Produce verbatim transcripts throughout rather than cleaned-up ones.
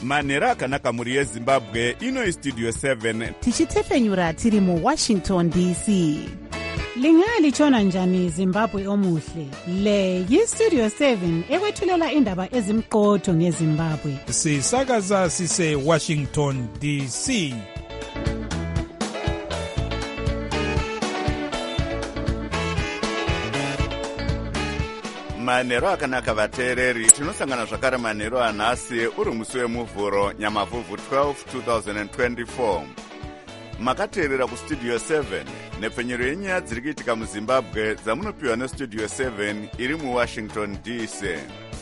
manhero akanaka muri yezimbabwe. Ino istudio seven tichitefenyura tiri mu Washington D C. Lingalitshona njani Zimbabwe omuhle? Le yistudio seven ekwethulela indaba ezimqotho ngeZimbabwe. Sisakaza sise Washington D C. manhero akanaka vateereri, tinosangana zvakare manhero anhasi uri musi wemuvhuro Nyamavhuvhu twelve twenty twenty-four. Makateerera kustudio seven nepfenyero yenyaya dziri kuitika muZimbabwe dzamunopiwa nestudio seven iri muWashington D C.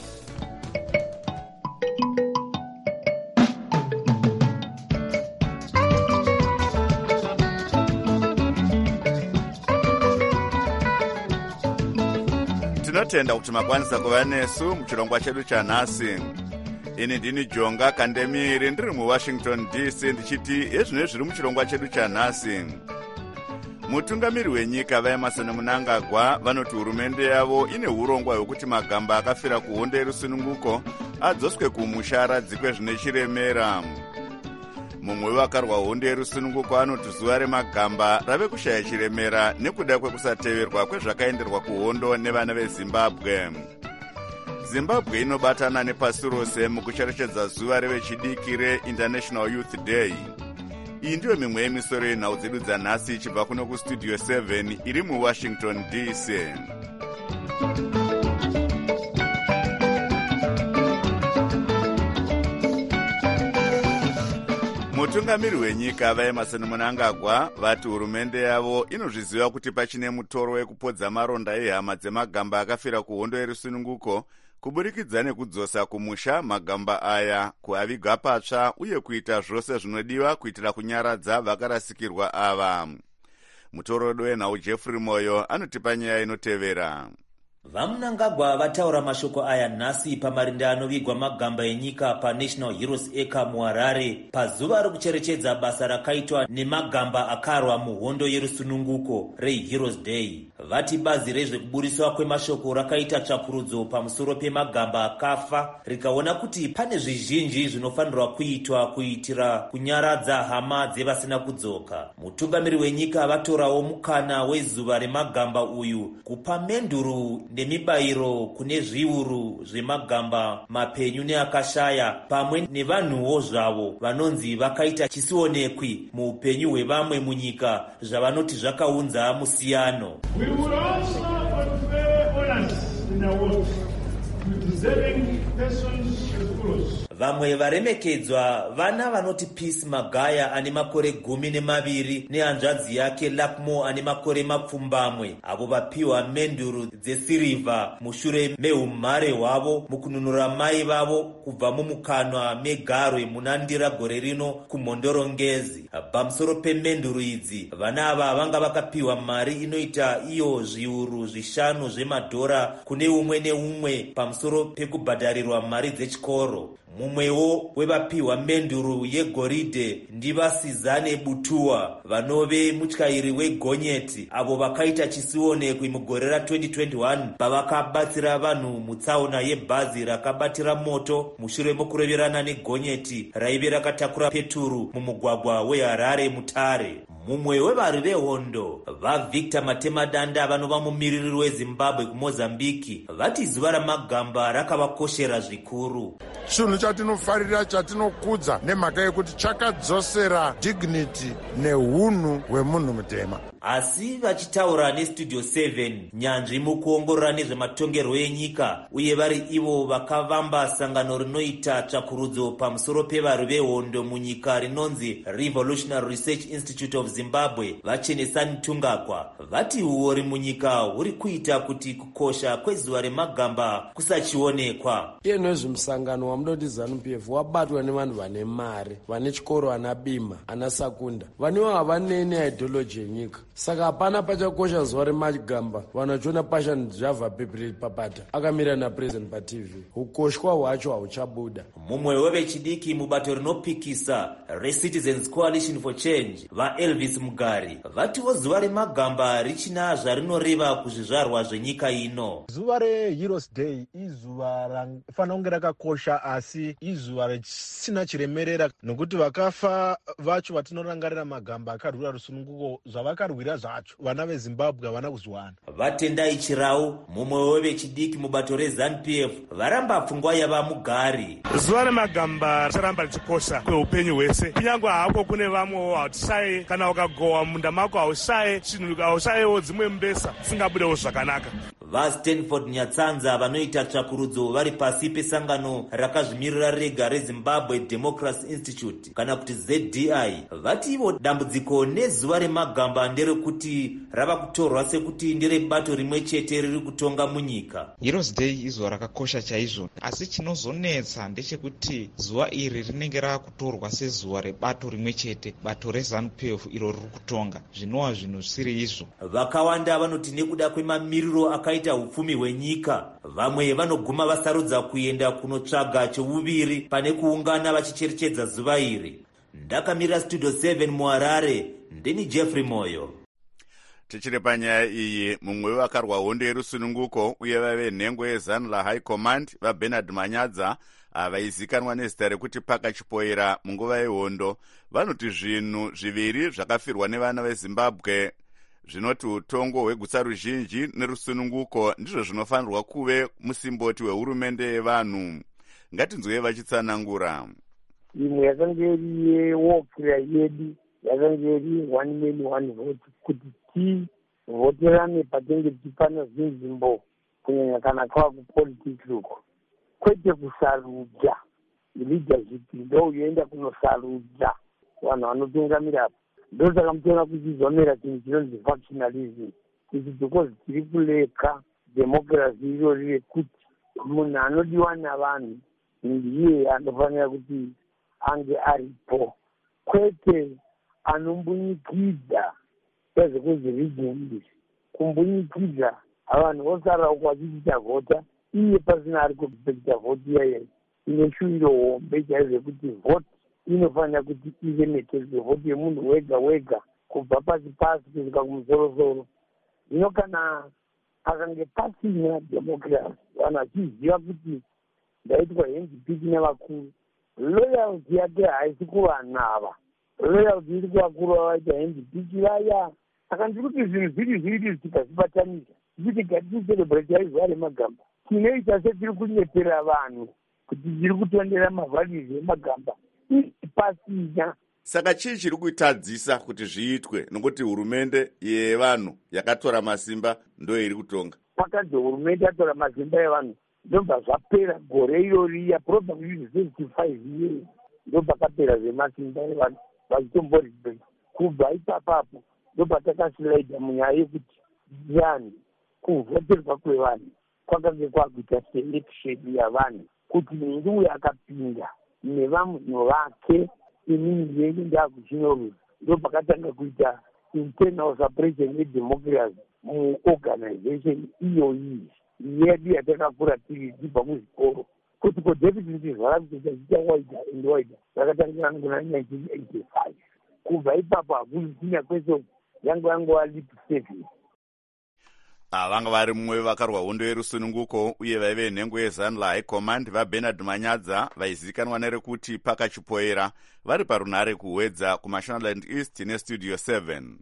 Tinotenda kuti makwanisa kuva nesu muchirongwa chedu chanhasi. Ini ndini Jonga Kandemiri ndiri muWashington D C ndichiti ezvino zviri muchirongwa chedu chanhasi. Mutungamiri wenyika vaEmerson Mnangagwa vanoti hurumende yavo ine urongwa hwekuti magamba akafira kuhondo yerusununguko adzoswe kumusha aradzikwe zvine chiremera. Mumwe wevakarwa hondo yerusununguko anoti zuva remagamba rave kushaya chiremera nekuda kwekusateverwa kwezvakaenderwa kuhondo nevana veZimbabwe. Zimbabwe inobatana nepasi rose mukucherechedza zuva revechidiki reInternational Youth Day. Iyi ndiyo mimwe yemisoro yenhau dzedu dzanhasi ichibva kuno kustudio seven iri muWashington D C. Mutungamiri wenyika vaEmerson Mnangagwa vati hurumende yavo inozviziva kuti pachine mutoro wekupodza maronda ehama dzemagamba akafira kuhondo yerusununguko kuburikidza nekudzosa kumusha magamba aya, kuaviga patsva uye kuita zvose zvinodiwa kuitira kunyaradza vakarasikirwa ava. Mutorodo wenhau Jeffrey Moyo anotipa nyaya inotevera. VaMnangagwa vataura mashoko aya nhasi pamarinda anovigwa magamba enyika paNational Heroes Acre muHarare pazuva rokucherechedza basa rakaitwa nemagamba akarwa muhondo yerusununguko reHeroes Day. Vati bazi rezvekuburiswa kwemashoko rakaita tsvakurudzo pamusoro pemagamba akafa rikaona kuti pane zvizhinji zvinofanirwa kuitwa kuitira kunyaradza hama dzevasina kudzoka. Mutungamiri wenyika vatorawo mukana wezuva remagamba uyu kupa menduru nemibayiro kune zviuru zvemagamba mapenyu neakashaya pamwe nevanhuwo zvavo vanonzi vakaita chisionekwi muupenyu hwevamwe munyika zvavanoti zvakaunza musiyano. We would also confer honors in awards to deserving persons with kudos. Vamwe varemekedzwa vana vanoti Peace Magaya ane makore gumi nemaviri nehanzvadzi yake Lakmo ane makore mapfumbamwe, avo vapiwa menduru dzesirivha mushure meumhare hwavo mukununura mai vavo kubva mumukanwa megarwe munandira gore rino kumhondorongezi. Pamusoro pemenduru idzi, vana ava vanga vakapiwa mari inoita iyo zviuru zvishanu zvemadhora kune umwe neumwe pamusoro pekubhadharirwa mari dzechikoro. Mumwewo wevapiwa menduru yegoridhe ndivasizane Butua vanove mutyairi wegonyeti avo vakaita chisionekwi mugore ra-twenty twenty-one pavakabatsira vanhu mutsaona yebhazi rakabatira moto mushure mokureverana negonyeti raive rakatakura peturu mumugwagwa weHarare Mutare. Mumwe wevari vehondo vaVictor Matemadanda vanova mumiriri weZimbabwe kuMozambiki vati zuva ramagamba rakavakoshera zvikuru. Chinhu chatinofarira chatinokudza nemhaka yekuti chakadzosera dignity neunhu hwemunhu mutema. Asi vachitaura nestudio seven nyanzvi mukuongorora nezvematongerwo enyika uye vari ivo vakavamba sangano rinoita tsvakurudzo pamusoro pevari vehondo munyika rinonzi Revolutionary Research Institute of Zimbabwe vaChenesani Tungagwa vati uori munyika huri kuita kuti kukosha kwezuva remagamba kusachionekwa. Iye nezvemusangano wamunoti ZANU-P F wabatwa nevanhu vane mari, vane chikoro, ana bima, ana sakunda, vanewo havane neideology yenyika. saka hapana pachakosha zuva remagamba vanachiona passion java people papata akamira napresident patv ukoshwa hwacho hauchabuda. mumwe wevechidiki mubato rinopikisa reCitizens Coalition for Change vaElvis Mugari vatiwo zuva remagamba richina zvarinoreva kuzvizvarwa zvenyika ino. zuva reHeroes Day izuva ranofanira kunge rakakosha asi izuva risina chiremerera nokuti vakafa vacho vatinorangarira magamba akarwira rusununguko zvavakarwira zvacho vana veZimbabwe havana kuzwana. Vatendai Chirau mumwe wevechidiki mubato reZANU P F varamba pfungwa yava Mugari. zuva remagamba richaramba richikosha kweupenyu hwese kunyange hako kune vamwewo hatishaye kana ukagowa munda mako haushaye chinhu haushayewo dzimwe mbesa singabudewo zvakanaka. VaStanford Nyatsanza vanoita tsvakurudzo vari pasi pesangano rakazvimirira rega reZimbabwe Democracy Institute kana kuti Z D I vati ivo dambudziko nezuva remagamba nderekuti rava kutorwa sekuti nderebato rimwe chete riri kutonga munyika. Heroes Day izuva rakakosha chaizvo asi chinozonetsa ndechekuti zuva iri rinenge raakutorwa sezuva rebato rimwe chete bato reZANU P F iro riri kutonga zvinova zvinhu zvisiri izvo. Vakawanda vanoti nekuda kwemamiriro akaita upfumi hwenyika vamwe vanoguma vasarudza kuenda kunotsvaga cheuviri pane kuungana vachicherechedza zuva iri. Ndakamira studio seven muHarare ndini Jeffrey Moyo. Tichiri panyaya iyi mumwe wevakarwa hondo yerusununguko uye vave nhengo yeZANU laHigh Command vaBernard Manyadza vaizikanwa nezita rekuti Pakachipoera munguva yehondo vanoti zvinhu zviviri zvakafirwa nevana veZimbabwe zvinoti utongo hwegutsa ruzhinji nerusununguko ndizvo zvinofanirwa kuve musimboti wehurumende yevanhu. Ngatinzwe vachitsanangura. imwe yakanga iri yewokira yedu yakanga iri one man one vote kuti tivhoterane patenge tipana zinzimbo kunyanya kana kwava kupolitiki uko kwete kusarudza leadership ndo uyoenda kunosarudza vanhu vanotungamira apo. ndo saka mutoona kuchizomera chinhu chinonzi factionalism kuti because tiri kuleka democracy irori rekuti munhu anodiwa navanhu ndiye anofanira kuti ange aripo kwete anombunyikidzwa ezvekuzi regions kumbunyikidza vanhu vosara uko vachiita vhota iye pasina ari kupekita vhoti iyayo ine shuviro hombe chaizvekuti vhoti inofanira kuti ive netezwe vhoti yemunhu wega wega kubva pasi pasi kusvika kumusorosoro. Zvino kana akange pasina democracy vanhu vachiziva kuti ndaitwa handpick nevakuru loyalty yake haisi kuvanhu ava loyalty iri kuvakuru vavaita handpick vaya. Saka ndiri kuti zvinhu zviri zviri tikazvibatanisa kuti ngatiicelebrate aizuva remagamba tinoita setiri kunyepera vanhu kuti tiri kutondera mavalues emagamba pasina. Saka chii chiri kutadzisa kuti zviitwe nokuti hurumende yevanhu yakatora masimba ndo iri kutonga? Pakanzi hurumende yatora masimba evanhu ndobva zvapera gore iroriya probably seventy-five years ndo pakapera zvemasimba evanhu vachitomborizbek. Kubva ipapapo ndo patakasilaida munyaya yekuti vanhu kuvhoterwa kwevanhu kwakange kwakuita selection yavanhu kuti ndiye akapinda nevanhu vake inini yenyu ndakuchinorudza. ndo pakatanga kuita internal separation yedemocracy muorganization iyo iyi yedu yatakakura tiri tibva muzvikoro kuti kodeputiti zvarakuita chiita waida and waida zvakatangira nguna nineteen eighty-five. kubva ipapo hakusinya kwese yangu yangu walip service. Vanga vari mumwe wevakarwa hondo yerusununguko uye vaive nhengo yeZANU laHigh Command vaBernard Manyadza vaizikanwa nerekuti Pakachipoera vari parunhare kuhwedza kuMashonaland East nestudio seven.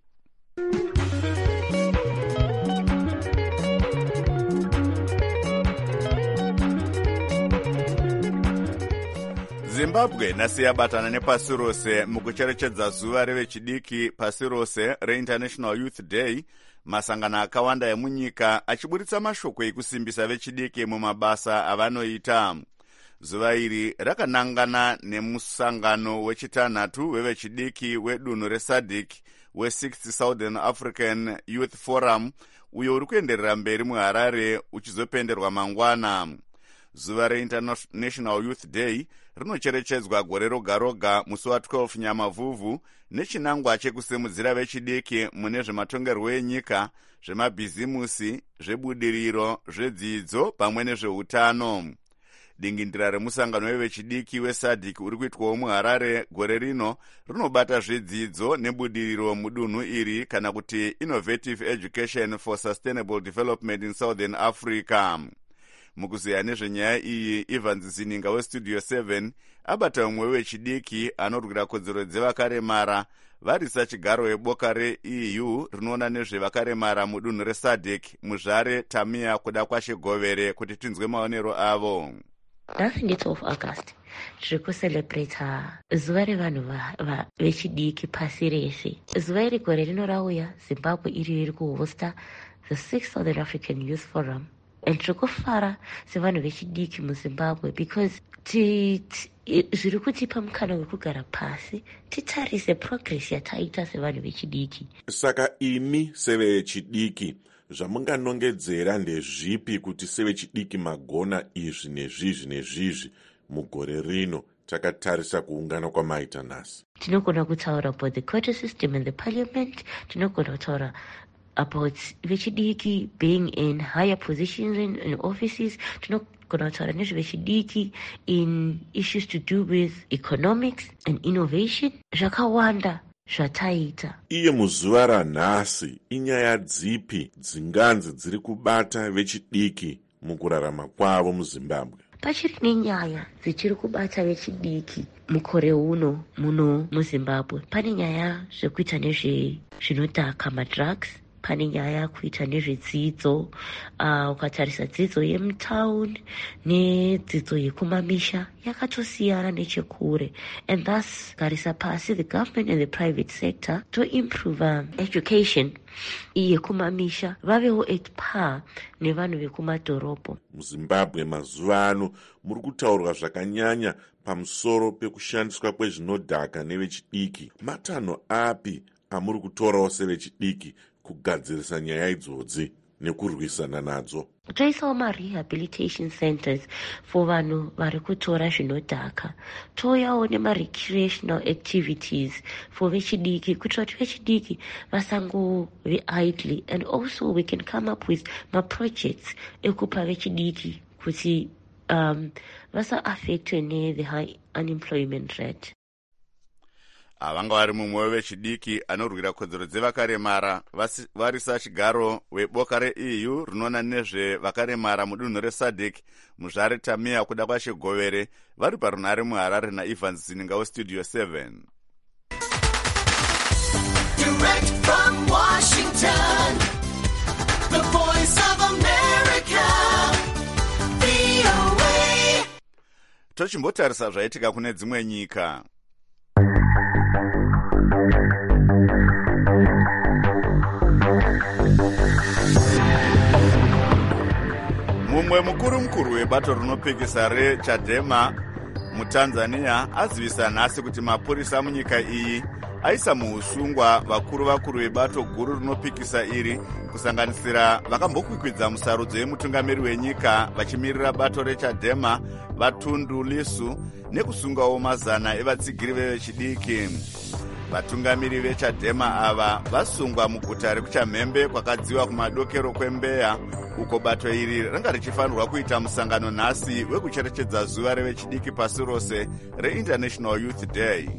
Zimbabwe nhasi yabatana nepasi rose mukucherechedza zuva revechidiki pasi rose reInternational Youth Day. Masangano akawanda emunyika achiburitsa mashoko ekusimbisa vechidiki mumabasa avanoita. Zuva iri rakanangana nemusangano wechitanhatu wevechidiki wedunhu reSADC we-sixth Southern African Youth Forum uyo uri kuenderera mberi muHarare uchizopenderwa mangwana. zuva reInternational Youth Day rinocherechedzwa gore roga roga musi wa12 Nyamavhuvhu nechinangwa chekusimudzira vechidiki mune zvematongerwo enyika, zvemabhizimusi, zvebudiriro, zvedzidzo pamwe nezveutano. Dingindira remusangano wevechidiki wesadhiki uri kuitwawo muHarare gore rino rinobata zvedzidzo nebudiriro mudunhu iri kana kuti Innovative Education for Sustainable Development in Southern Africa. Mukuziya nezvenyaya iyi, Evans Zininga weStudio seven abata umwe wechidiki anorwira kodzero dzevakaremara varisa chigaro weboka reE U rinoona nezvevakaremara mudunhu resadhiki muZvare Tamia kuda kwashegovere kuti tinzwe maonero avo. thirty of August tiri kucelebrata zuva revanhu vechidiki pasi rese. Zuva iri gore rino rauya Zimbabwe iri iri kuhosta the sixth Southern African Youth Forum, and tiri kufara sevanhu vechidiki muZimbabwe because zviri kutipa mukana wekugara pasi titarise progress yataita sevanhu vechidiki. Saka imi sevechidiki zvamunganongedzera ndezvipi kuti sevechidiki magona izvi nezvizvi nezvizvi mugore rino takatarisa kuungana kwamaita nhasi? Tinogona kutaura about the quota system and the parliament. Tinogona kutaura about vechidiki being in higher positions in, in offices. Tinogona kutaura nezvevechidiki in issues to do with economics and innovation. Zvakawanda zvataita. Iye muzuva ranhasi inyaya dzipi dzinganzi dziri kubata vechidiki mukurarama kwavo muZimbabwe? Pachiri nenyaya dzichiri kubata vechidiki mukore uno muno muZimbabwe. Pane nyaya zvekuita nezve zvinodhaka madrugs, pane nyaya kuita nezvedzidzo, uh, ukatarisa dzidzo yemutaundi nedzidzo yekumamisha yakatosiyana nechekure, and thus garisa pasi the government and the private sector to improve um, education iyi yekumamisha vavewo at par nevanhu vekumadhorobha. MuZimbabwe mazuva ano muri kutaurwa zvakanyanya pamusoro pekushandiswa kwezvinodhaka nevechidiki. Matanho api amuri kutorawo sevechidiki kugadzirisa nyaya idzodzi nekurwisana nadzo? Toisawo ma-rehabilitation centers for vanhu vari kutora zvinodhaka. Toyawo nema-recreational activities for vechidiki kuitira kuti vechidiki vasangove idly, and also we can come up with ma-projects ekupa vechidiki kuti um, vasa-affected ne-the high unemployment rate. Avanga vari mumwe wevechidiki anorwira kodzero dzevakaremara varisa chigaro weboka reE U rinoona nezvevakaremara mudunhu resadhiki muZvare Tamia kuda kwashegovere vari parunhare muHarare naEvans Zininga weStudio seven. Direct from Washington, the voice of America, V O A. Tochimbotarisa zvaitika kune dzimwe nyika. Mumwe mukuru mukuru webato rinopikisa reChadema muTanzania azivisa nhasi kuti mapurisa munyika iyi aisa muusungwa vakuru vakuru vebato guru rinopikisa iri kusanganisira vakambokwikwidza musarudzo yemutungamiri wenyika vachimirira bato reChadema vaTundu Lissu nekusungawo mazana evatsigiri vevechidiki. Vatungamiri veChadema ava vasungwa muguta rekuChamhembe kwakadziwa kumadokero kweMbeya, uko bato iri ranga richifanirwa kuita musangano nhasi wekucherechedza zuva revechidiki pasi rose reInternational Youth Day.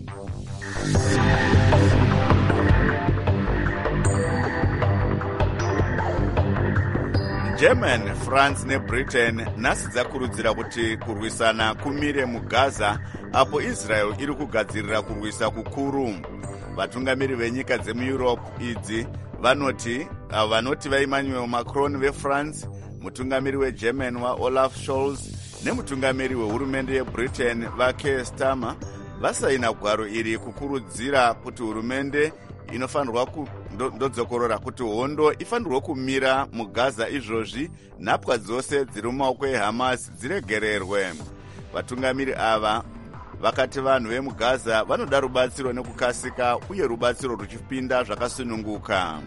Germany, France neBritain nhasi dzakurudzira kuti kurwisana kumire muGaza apo Israel iri kugadzirira kurwisa kukuru. Vatungamiri venyika dzemuEurope idzi vanoti vanoti vaEmmanuel Macron veFrance, mutungamiri weGerman waOlaf Scholz nemutungamiri wehurumende yeBritain vaKeir Starmer vasaina gwaro iri kukurudzira kuti hurumende inofanirwa kundodzokorora kuti hondo ifanirwa kumira muGaza izvozvi nhapwa dzose dziri mumaoko eHamas dziregererwe. Vatungamiri ava vakati vanhu vemuGaza vanoda rubatsiro nekukasika uye rubatsiro ruchipinda zvakasununguka.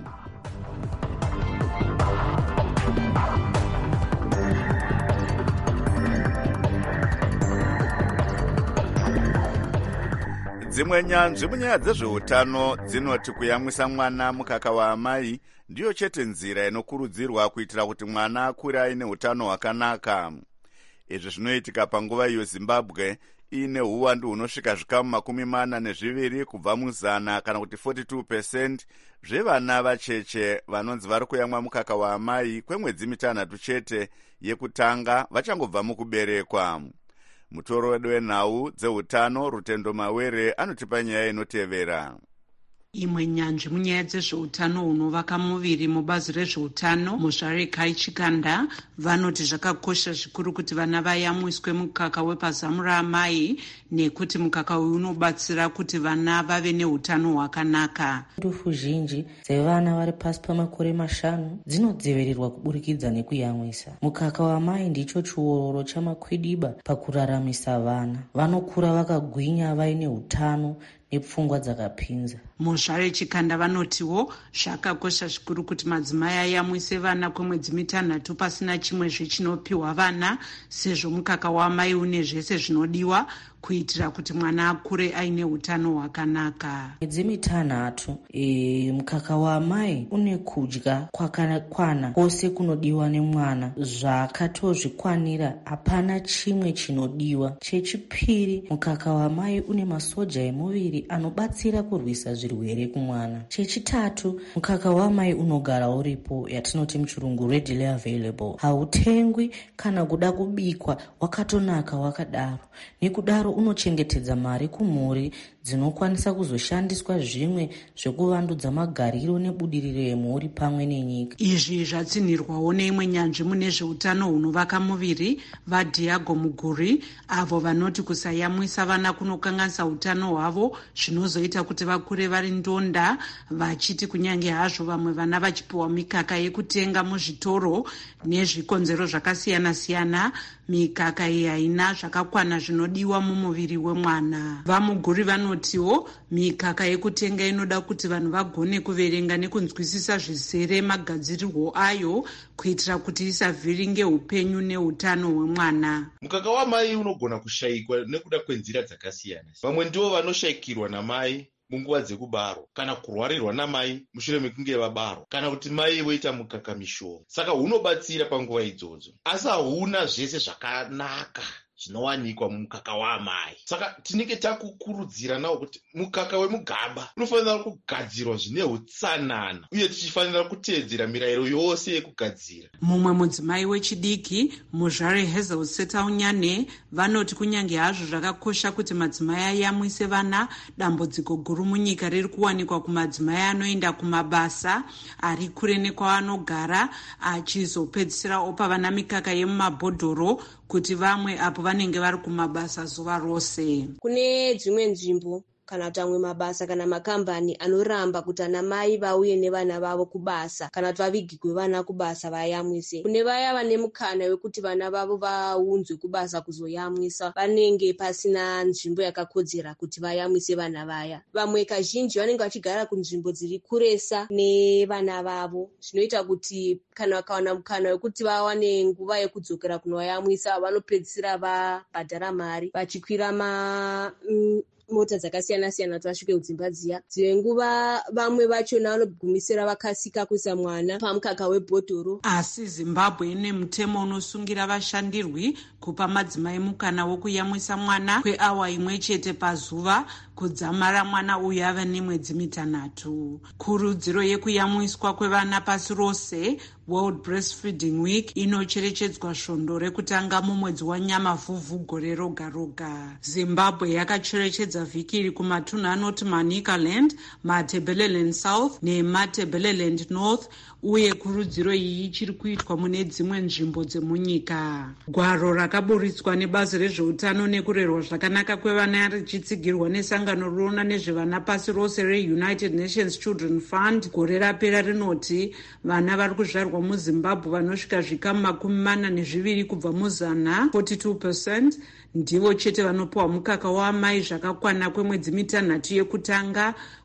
dzimwe nyanzvi munyaya dzezveutano dzinoti kuyamwisa mwana mukaka waamai ndiyo chete nzira inokurudzirwa kuitira kuti mwana akure aine utano hwakanaka. Izvi zvinoitika panguva iyo Zimbabwe ine uwandu hunosvika zvikamu makumi mana nezviviri kubva muzana kana kuti forty-two percent zvevana vacheche vanonzi vari kuyamwa mukaka waamai kwemwedzi mitanhatu chete yekutanga vachangobva mukuberekwa. Mutoro wedu wenhau dzeutano Rutendo Mawere anotipa nyaya inotevera. Imwe nyanzvi munyaya dzezveutano hunovaka muviri mubazi rezveutano Muzvare Kai Chikanda vanoti zvakakosha zvikuru kuti vana vayamwiswe mukaka wepazamu raamai nekuti mukaka uyu unobatsira kuti vana vave neutano hwakanaka. Ndufu zhinji dzevana vari pasi pamakore mashanu dzinodzivirirwa kuburikidza nekuyamwisa. Mukaka waamai ndicho chiororo chamakwidiba pakuraramisa vana. Vanokura vakagwinya vaine utano nepfungwa dzakapinza. Muzvare Chikanda vanotiwo zvakakosha zvikuru kuti madzimai ayamwise vana kwemwedzi mitanhatu pasina chimwe zvechinopiwa vana sezvo mukaka waamai une zvese zvinodiwa kuitira kuti mwana akure aine utano hwakanaka. Mwedzi mitanhatu e, mukaka waamai une kudya kwakakwana kwose kunodiwa nemwana zvakatozvikwanira, hapana chimwe chinodiwa. Chechipiri, mukaka waamai une masoja emuviri anobatsira kurwisa zvirwere kumwana. Chechitatu, mukaka waamai unogara uripo, yatinoti muchirungu readily available. Hautengwi kana kuda kubikwa, wakatonaka wakadaro. Nekudaro unochengetedza mari kumhuri dzinokwanisa kuzoshandiswa zvimwe zvekuvandudza magariro nebudiriro yemhuri pamwe nenyika. Izvi zvatsinhirwawo neimwe nyanzvi mune zveutano hunovaka muviri vaDiago Muguri, avo vanoti kusayamwisa vana kunokanganisa utano hwavo zvinozoita kuti vakure vari ndonda, vachiti kunyange hazvo vamwe vana vachipiwa mikaka yekutenga muzvitoro nezvikonzero zvakasiyana siyana, mikaka iyi haina zvakakwana zvinodiwa mumuviri wemwana. VaMuguri vanotiwo mikaka yekutenga inoda kuti vanhu vagone kuverenga nekunzwisisa zvizere magadzirirwo ayo kuitira kuti isavhiringe upenyu neutano hwemwana. Mukaka wamai unogona kushayikwa nekuda kwenzira dzakasiyana. Vamwe ndivo vanoshayikirwa namai munguva dzekubarwa kana kurwarirwa namai mushure mekunge vabarwa kana kuti mai voita mukaka mishoma. Saka hunobatsira panguva idzodzo, asi hauna zvese zvakanaka zvinowanikwa mumukaka waamai. Saka tinenge takukurudzira nawo kuti mukaka wemugaba unofanira kugadzirwa zvine utsanana uye tichifanira kuteedzera mirayiro yose yekugadzira. Mumwe mudzimai wechidiki Muzvare Hazel Setaunyane vanoti kunyange hazvo zvakakosha kuti madzimai ayamwise vana, dambudziko guru munyika riri kuwanikwa kumadzimai anoenda kumabasa ari kure nekwavanogara achizopedzisira opa vana mikaka yemumabhodhoro kuti vamwe apo vanenge vari kumabasa zuva rose. Kune dzimwe nzvimbo kana kuti amwe mabasa kana makambani anoramba kuti ana mai vauye nevana vavo kubasa kana kuti vavigirwe vana kubasa vayamwise. Kune vaya vane mukana wekuti vana vavo vaunzwe kubasa kuzoyamwisa, vanenge pasina nzvimbo yakakodzera kuti vayamwise vana vaya. Vamwe kazhinji vanenge vachigara kunzvimbo dziri kuresa nevana vavo, zvinoita kuti kana vakawana mukana wekuti vawane nguva yekudzokera kunovayamwisa vanopedzisira vabhadhara mari vachikwira ma mm, mota dzakasiyana siyana kuti vasvike kudzimba dziya. Dzimwe nguva vamwe vachona vanogumisira vakasika kuisa mwana pamukaka webhodhoro. Asi Zimbabwe ine mutemo unosungira vashandirwi kupa madzimai mukana wokuyamwisa mwana kweawa imwe chete pazuva kudzamara mwana uyu ava nemwedzi mitanhatu. Kurudziro yekuyamwiswa kwevana pasi rose World Breastfeeding Week inocherechedzwa svondo rekutanga mumwedzi waNyamavhuvhu gore roga roga. Zimbabwe yakacherechedza vhiki iri kumatunhu anoti Manicaland, Matabeleland South neMatabeleland North, uye kurudziro iyi ichiri kuitwa mune dzimwe nzvimbo dzemunyika. Gwaro rakaburitswa nebazi rezveutano nekurerwa zvakanaka kwevana richitsigirwa nesangano rinoona nezvevana pasi rose reUnited Nations Children Fund gore rapera rinoti vana vari kuzvarwa muZimbabwe vanosvika zvikamu makumi mana nezviviri kubva muzana forty-two percent ndivo chete vanopiwa mukaka waamai zvakakwana kwemwedzi mitanhatu yekutanga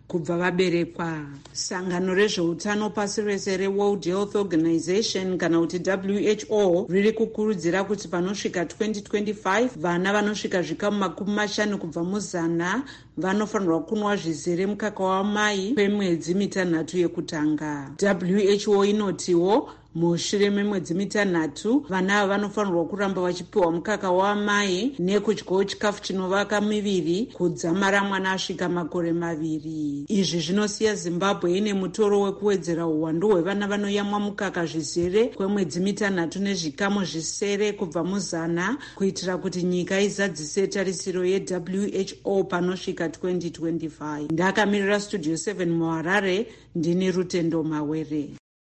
kubva vaberekwa. Sangano rezveutano pasi rese reWorld Health Organization kana kuti W H O riri kukurudzira kuti panosvika twenty twenty-five vana vanosvika zvikamu makumi mashanu kubva muzana vanofanirwa kunwa zvizere mukaka wamai kwemwedzi mitanhatu yekutanga. W H O inotiwo mushure memwedzi mitanhatu vana vanofanirwa kuramba vachipiwa mukaka wamai nekudyawo chikafu chinovaka miviri kudzamara mwana asvika makore maviri. Izvi zvinosiya Zimbabwe ine mutoro wekuwedzera uwandu hwevana vanoyamwa mukaka zvizere kwemwedzi mitanhatu nezvikamu zvisere kubva muzana kuitira kuti nyika izadzise tarisiro yeW H O panosvika twenty twenty-five. Ndakamirira Studio seven muHarare, ndini Rutendo Mawere.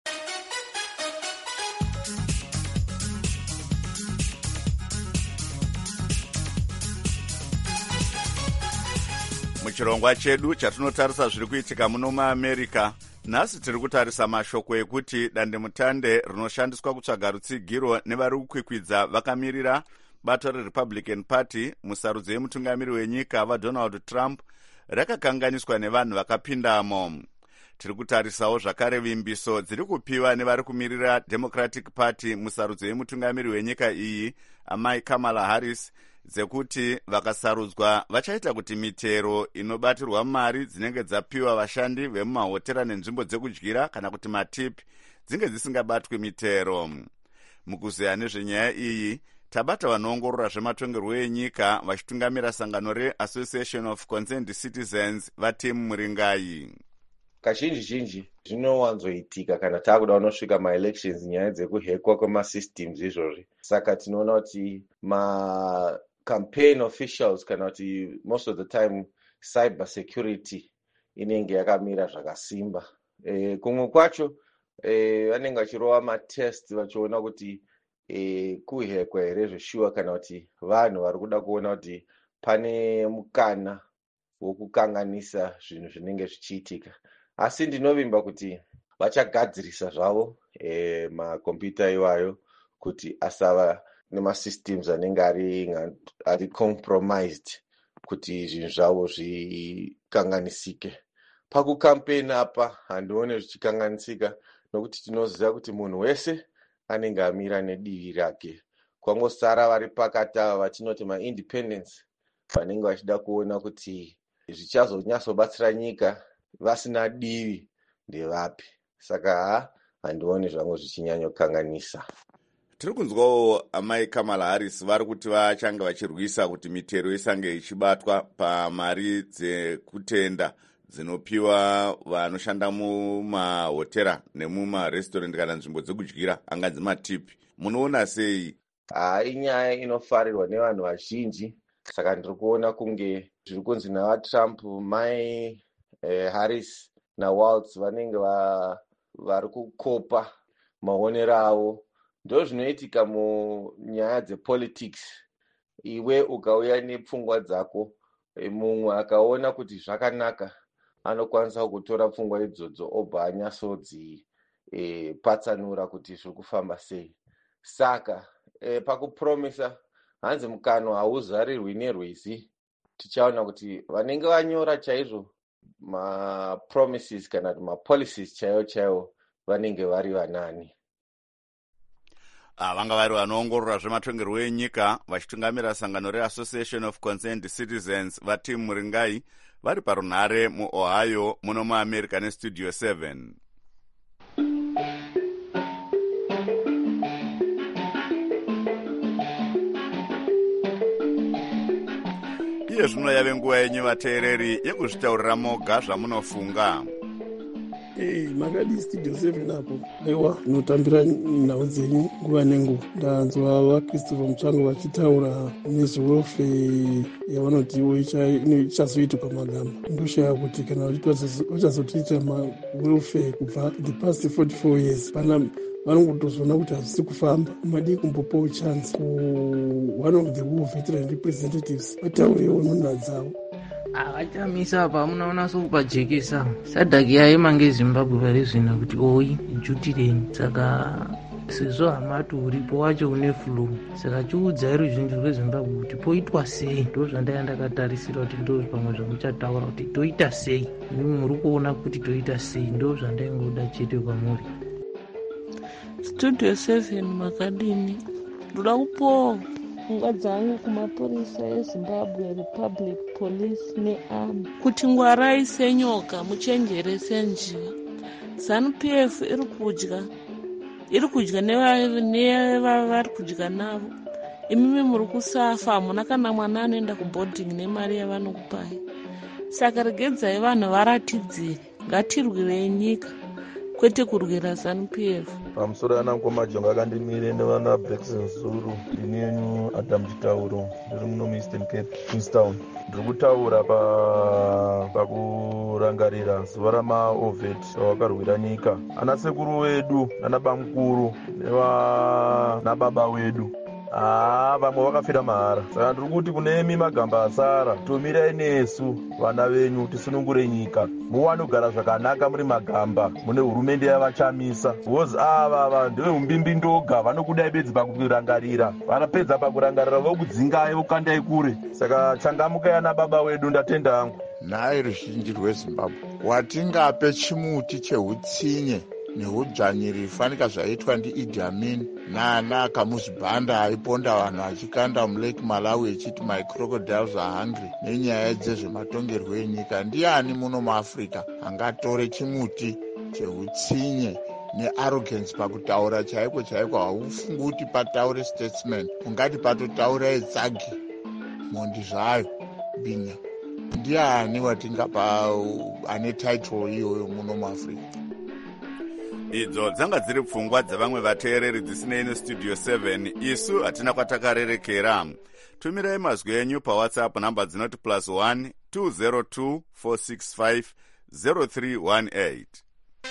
Muchirongwa chedu chatinotarisa zviri kuitika muno muAmerica, nhasi tiri kutarisa mashoko ekuti dandemutande rinoshandiswa kutsvaga rutsigiro nevari kukwikwidza vakamirira bato reRepublican Party musarudzo yemutungamiri wenyika vaDonald Trump rakakanganiswa nevanhu vakapindamo. Tiri kutarisawo zvakare vimbiso dziri kupiwa nevari kumirira Democratic Party musarudzo yemutungamiri wenyika iyi amai Kamala Harris dzekuti vakasarudzwa vachaita kuti mitero inobatirwa mari dzinenge dzapiwa vashandi vemumahotera nenzvimbo dzekudyira kana kuti matip dzinge dzisingabatwi mitero. Mukuzeya nezvenyaya iyi tabata vanoongorora zvematongerwo enyika vachitungamira sangano reAssociation of Concerned Citizens vatimu Muringai. Kazhinji zhinji zvinowanzoitika kana takuda unosvika maelections nyaya dzekuhekwa kwemasystems izvozvi. Saka tinoona kuti ma campaign officials kana kuti most of the time cyber security inenge yakamira zvakasimba. E, kumwe kwacho e, vanenge vachirova matest vachiona kuti e, kuhekwa here zveshuwa kana kuti vanhu vari kuda kuona kuti pane mukana wokukanganisa zvinhu zvinenge zvichiitika. Asi ndinovimba kuti vachagadzirisa zvavo e, makombiyuta iwayo kuti asava nemasystems anenge ari, ari compromised kuti zvinhu zvavo zvikanganisike. Pakukampeni apa handione zvichikanganisika nokuti tinoziva kuti munhu wese anenge amira nedivi rake. Kwangosara vari pakati ava vatinoti maindependence vanenge vachida kuona kuti zvichazonyatsobatsira nyika vasina divi ndevapi. Saka ha handione zvangu zvichinyanya kukanganisa. Tiri kunzwawo amai Kamala Harris vari kuti vachanga vachirwisa kuti mitero isange ichibatwa pamari dzekutenda dzinopiwa vanoshanda mumahotera nemumarestaurant kana nzvimbo dzekudyira anganzi matipi. Munoona sei? Ah, inyaya inofarirwa nevanhu vazhinji. Saka ndiri kuona kunge zviri kunzi navaTrump, mai eh, Harris naWaltz vanenge va, vari kukopa maonero avo. Ndo zvinoitika munyaya dzepolitics. Iwe ukauya nepfungwa dzako, e, mumwe akaona kuti zvakanaka anokwanisa kutora pfungwa idzodzo obva anyatsodzi e, patsanura kuti zviri kufamba sei. Saka e, pakupromisa hanzi mukano hauzarirwi nerwizi. Tichaona kuti vanenge vanyora chaizvo ma-promises kana ma-policies chaiwo chaiwo vanenge vari vanani. Ah, vanga vari vanoongorora zvematongerwo enyika vachitungamira sangano reAssociation of Concerned Citizens vatimu Muringai vari parunhare muOhio muno muAmerica neStudio seven. Iye zvino yave nguva yenyu vateereri yekuzvitaurira moga zvamunofunga. Hey, makadi Studio seven apo. Aiwa, notambira nhau dzenyu nguva nenguva. Ndanzwa vaKristu vamutsvango vachitaura nezvewelfare yavanotiwo ichazoitwa pamagamba. Ndoshaya kuti kana vachazotiita mawelfare kubva the past forty-four years pana vanongotozoona kuti hazvisi kufamba. Madi kumbopawo chance ku one of the war veteran representatives vataurewo nhunha dzavo. Avachamisa apa munaona sokupajekesa sadhaki yaema ngeZimbabwe vari zvino kuti oyi jutireni. Saka sezvo hamati uripo wacho une flu, saka chiudzai ruzhinji rwezimbabwe kuti poitwa sei. Ndo zvandanga ndakatarisira kuti ndo pamwe zvamuchataura kuti toita sei. Imi muri kuona kuti toita sei, ndo zvandaingoda chete kwamuri. Studio seven makadini. Ndoda kupowa pfungwa dzangu kumapurisa eZimbabwe Republic Police neArmy kuti ngwarai senyoka muchenjere senjiva. ZANU-P F iri kudya iri kudya nevari kudya navo. Imimi muri kusafa, hamuna kana mwana anoenda kuboarding nemari yavanokupai. Saka regedzai vanhu varatidzire, ngatirwirei nyika kwete kurwira ZANU-P F. Pamusoro anangoma Jonga akandimire nevana Braxton Zulu. Ndini yenyu Adam Chitauro, ndiri muno muEastern Cape, Queenstown. Ndiri kutaura pa pakurangarira zuva ramaOVET vakarwira nyika. Ana sekuru wedu nana bamukuru neva nababa wedu Ah, vamwe vakafira mahara. Saka ndiri kuti kune imi magamba asara, tumirai nesu vana venyu tisunungure nyika. Muwane kugara zvakanaka muri magamba, mune hurumende yavachamisa. Wozi ava ava ndiwe umbimbi ndoga, vanokudai bedzi pakurangarira. Vanapedza pakurangarira vokudzingai vokandai kure. Saka changamukai ana baba wedu, ndatenda hangu. Nhai ruzhinji rweZimbabwe, watingape chimuti chehutsinye neudzvanyiri fanika zvaitwa ndiIdi Amin nana Kamusi Banda aiponda vanhu achikanda mulake Malawi echiti my crocodiles are hungry nenyaya dzezvematongerwo enyika. Ndiani muno muAfrica angatore chimuti chehutsinye nearrogance pakutaura chaiko chaiko? Haufungi kuti pataure statesman, ungati patotaura etsagi mondi zvayo binya. Ndiani watingapa ane title iyoyo muno muAfrica? Idzo dzanga dziri pfungwa dzavamwe vateereri dzisinei nestudio seven. Isu hatina kwatakarerekera. Tumirai mazwi enyu pawhatsapp namba dzinoti plus one two zero two four six five zero three one eight.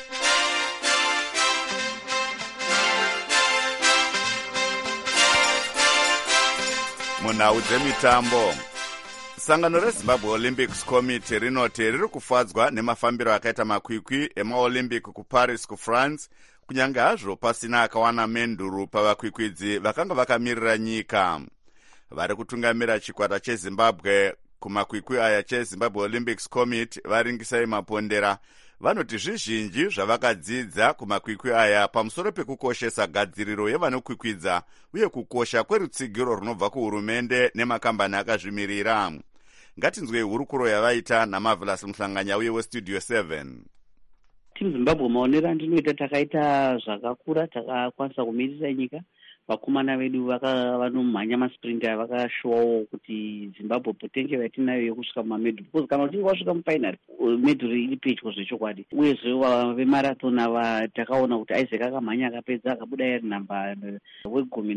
Munhau dzemitambo. Sangano reZimbabwe Olympics Committee rinoti riri kufadzwa nemafambiro akaita makwikwi emaOlympic kuParis kuFrance, kunyange hazvo pasina akawana menduru pavakwikwidzi vakanga vakamirira nyika. Vari kutungamira chikwata cheZimbabwe kumakwikwi aya cheZimbabwe Olympics Committee varingisai mapondera vanoti zvizhinji zvavakadzidza kumakwikwi aya pamusoro pekukoshesa gadziriro yevanokwikwidza uye kukosha kwerutsigiro runobva kuhurumende nemakambani akazvimirira. Ngatinzwei hurukuro yavaita naMarvelous Muhlanganya uye westudio seven. Team Zimbabwe maonero andinoita takaita zvakakura, takakwanisa kumirisa nyika. Vakomana vedu vanomhanya masprinter vakashowawo kuti Zimbabwe potential yatinayo yekusvika mumamedhuri, because kana uchinge wasvika mufinal medhuri iri pedyo zvechokwadi. Uyezve vemarathon ava takaona kuti Isaac akamhanya akapedza akabuda iri namba wegumi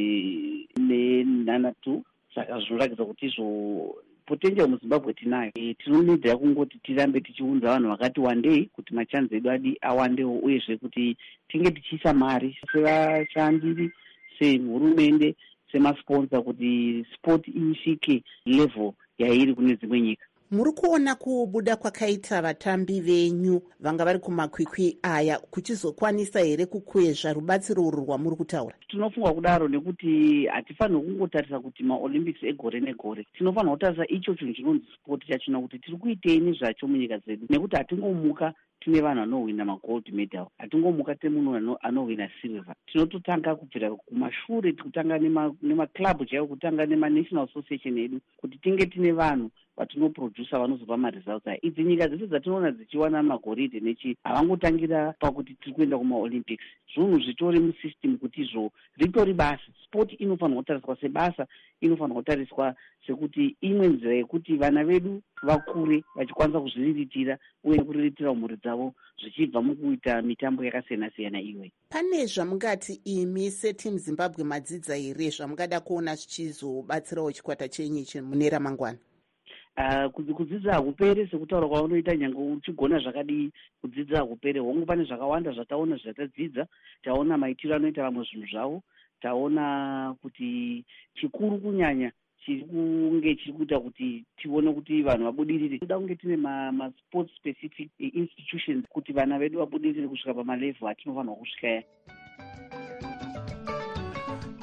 nenhanhatu. Saka zvinoratidza kuti izvo potential muZimbabwe tinayo. E, tinonidhira kungoti tirambe tichiunza vanhu vakati wandei kuti machanzi edu adi awandewo, uyezve kuti tinge tichiisa mari sevashandiri sehurumende semasponsa kuti sport isvike level yairi kune dzimwe nyika. Muri kuona kubuda kwakaita vatambi venyu vanga vari kumakwikwi aya kuchizokwanisa here kukwezva rubatsiro urwu rwamuri kutaura? Tinofunga kudaro nekuti hatifanirwi kungotarisa kuti maOlympics egore negore. Tinofanirwa kutarisa icho chinhu chinonzi sport chachona kuti tiri kuiteini zvacho munyika dzedu, nekuti hatingomuka tine vanhu anohwina magold medal, hatingomuka tine munhu anohwina silver. Tinototanga kubvira kumashure, kutanga nemaclub chaiwo, kutanga nemanational association edu, kuti tinge tine vanhu vatinoprodusa vanozopa maresults aya. Idzi nyika dzese dzatinoona dzichiwana magoridhe nechi havangotangira pakuti tiri kuenda kumaOlympics. Zvinhu zvitori musystem kuti izvo ritori basa. Sport inofanirwa kutariswa sebasa, inofanirwa kutariswa sekuti imwe nzira yekuti vana vedu vakure vachikwanisa kuzviriritira uye nekuriritira mhuri dzavo zvichibva mukuita mitambo yakasiyana siyana iyoyi. Pane zvamungati imi seTeam Zimbabwe madzidza here zvamungada kuona zvichizobatsirawo chikwata chenyu mune ramangwana? Uh, kudzidza hakuperi sekutaura kwaunoita nyange uchigona zvakadii, kudzidza hakuperi. Hongu pane zvakawanda zvataona zvatadzidza, taona maitiro anoita vamwe zvinhu zvavo, taona kuti chikuru kunyanya chiri kunge chiri kuita kuti tione kuti vanhu vabudirire. Toda kunge tine masport ma specific institutions kuti vana vedu vabudirire kusvika pamalevel atinofanirwa kusvika.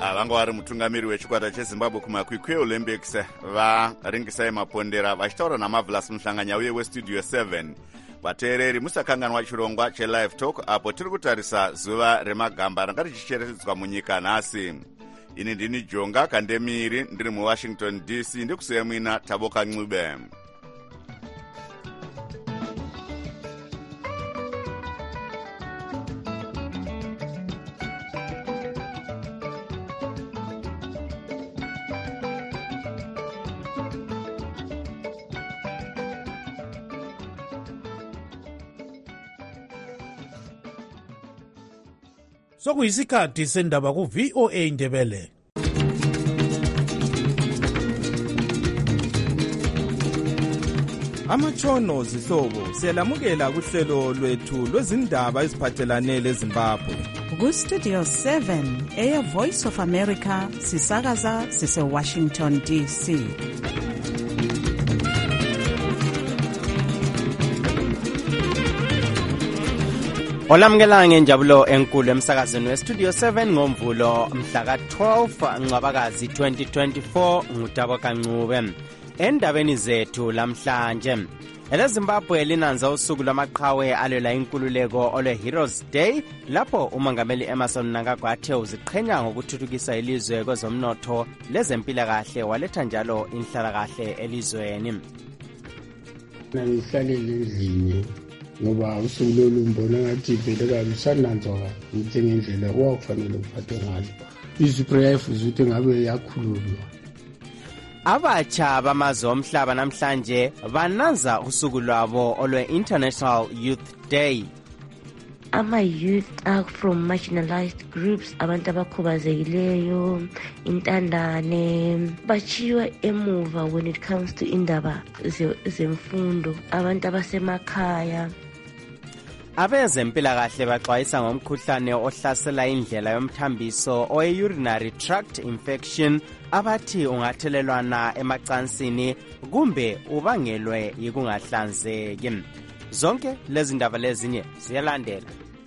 vanga vari mutungamiri wechikwata chezimbabwe kumakwikwi olympics varingisai mapondera vachitaura namarvelous muhlanganya uye westudio seven. vateereri musakanganwa chirongwa chelive talk apo tiri kutarisa zuva remagamba ranga richicherechedzwa munyika nhasi. ini ndini jonga kandemiri ndiri muwashington D C ndikusiya mwina Taboka Ncube. sokuyisikhathi sendaba ku-V O A Ndebele. Amatshono zihlobo siyalamukela kuhlelo lwethu lwezindaba eziphathelane leZimbabwe. Ku-Studio seven, Air Voice of America, sisakaza sise-Washington D C. Olamukela ngenjabulo enkulu emsakazweni weStudio seven ngomvulo mhla ka-twelve Ncwabakazi twenty twenty-four nguTaboka Ncube. Endabeni zethu lamhlanje, eleZimbabwe linanza usuku lwamaqhawe alwela inkululeko olwe Heroes Day, lapho umongameli Emmerson Mnangagwa athe uziqhenya ngokuthuthukisa ilizwe kwezomnotho lezempilakahle, waletha njalo inhlalakahle elizweni. Nangihlalele endlini ngoba usuku lolu mbona ngathi vele kalusananzwa ngithe ngendlela owakufanele uphathe ngayo. Izipho yayifuza ukuthi ngabe yakhululwa. Abatsha bamazwe omhlaba namhlanje bananza usuku lwabo olwe International Youth Day. Ama-youth are from marginalized groups, abantu abakhubazekileyo, intandane, bachiywa emuva when it comes to indaba zemfundo, abantu abasemakhaya. Abezempilakahle baxwayisa ngomkhuhlane ohlasela indlela yomthambiso owe-urinary tract infection, abathi ungathelelwana emacansini kumbe ubangelwe yikungahlanzeki. Zonke lezi ndaba lezinye ziyalandela.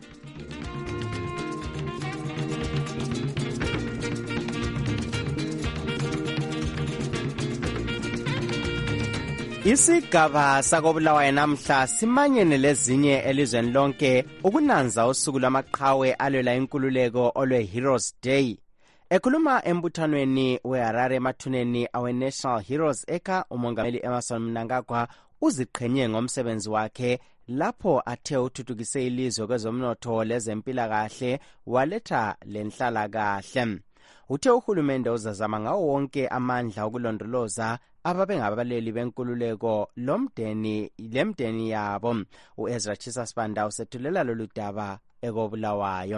Isigaba sakobulawayo namhla simanyene lezinye elizweni lonke ukunanza usuku lwamaqhawe alwela inkululeko olwe Heroes Day. Ekhuluma embuthanweni weHarare emathuneni awe-National Heroes eka, umongameli Emmerson Mnangagwa uziqhenye ngomsebenzi wakhe lapho athe uthuthukise ilizwe kwezomnotho lezempilakahle, waletha lenhlalakahle. Uthe uhulumende uzazama ngawo wonke amandla ukulondoloza ababengabaleli benkululeko lomdeni lemdeni yabo. uEzra Chisa Spanda usethulela lolu daba ekobulawayo.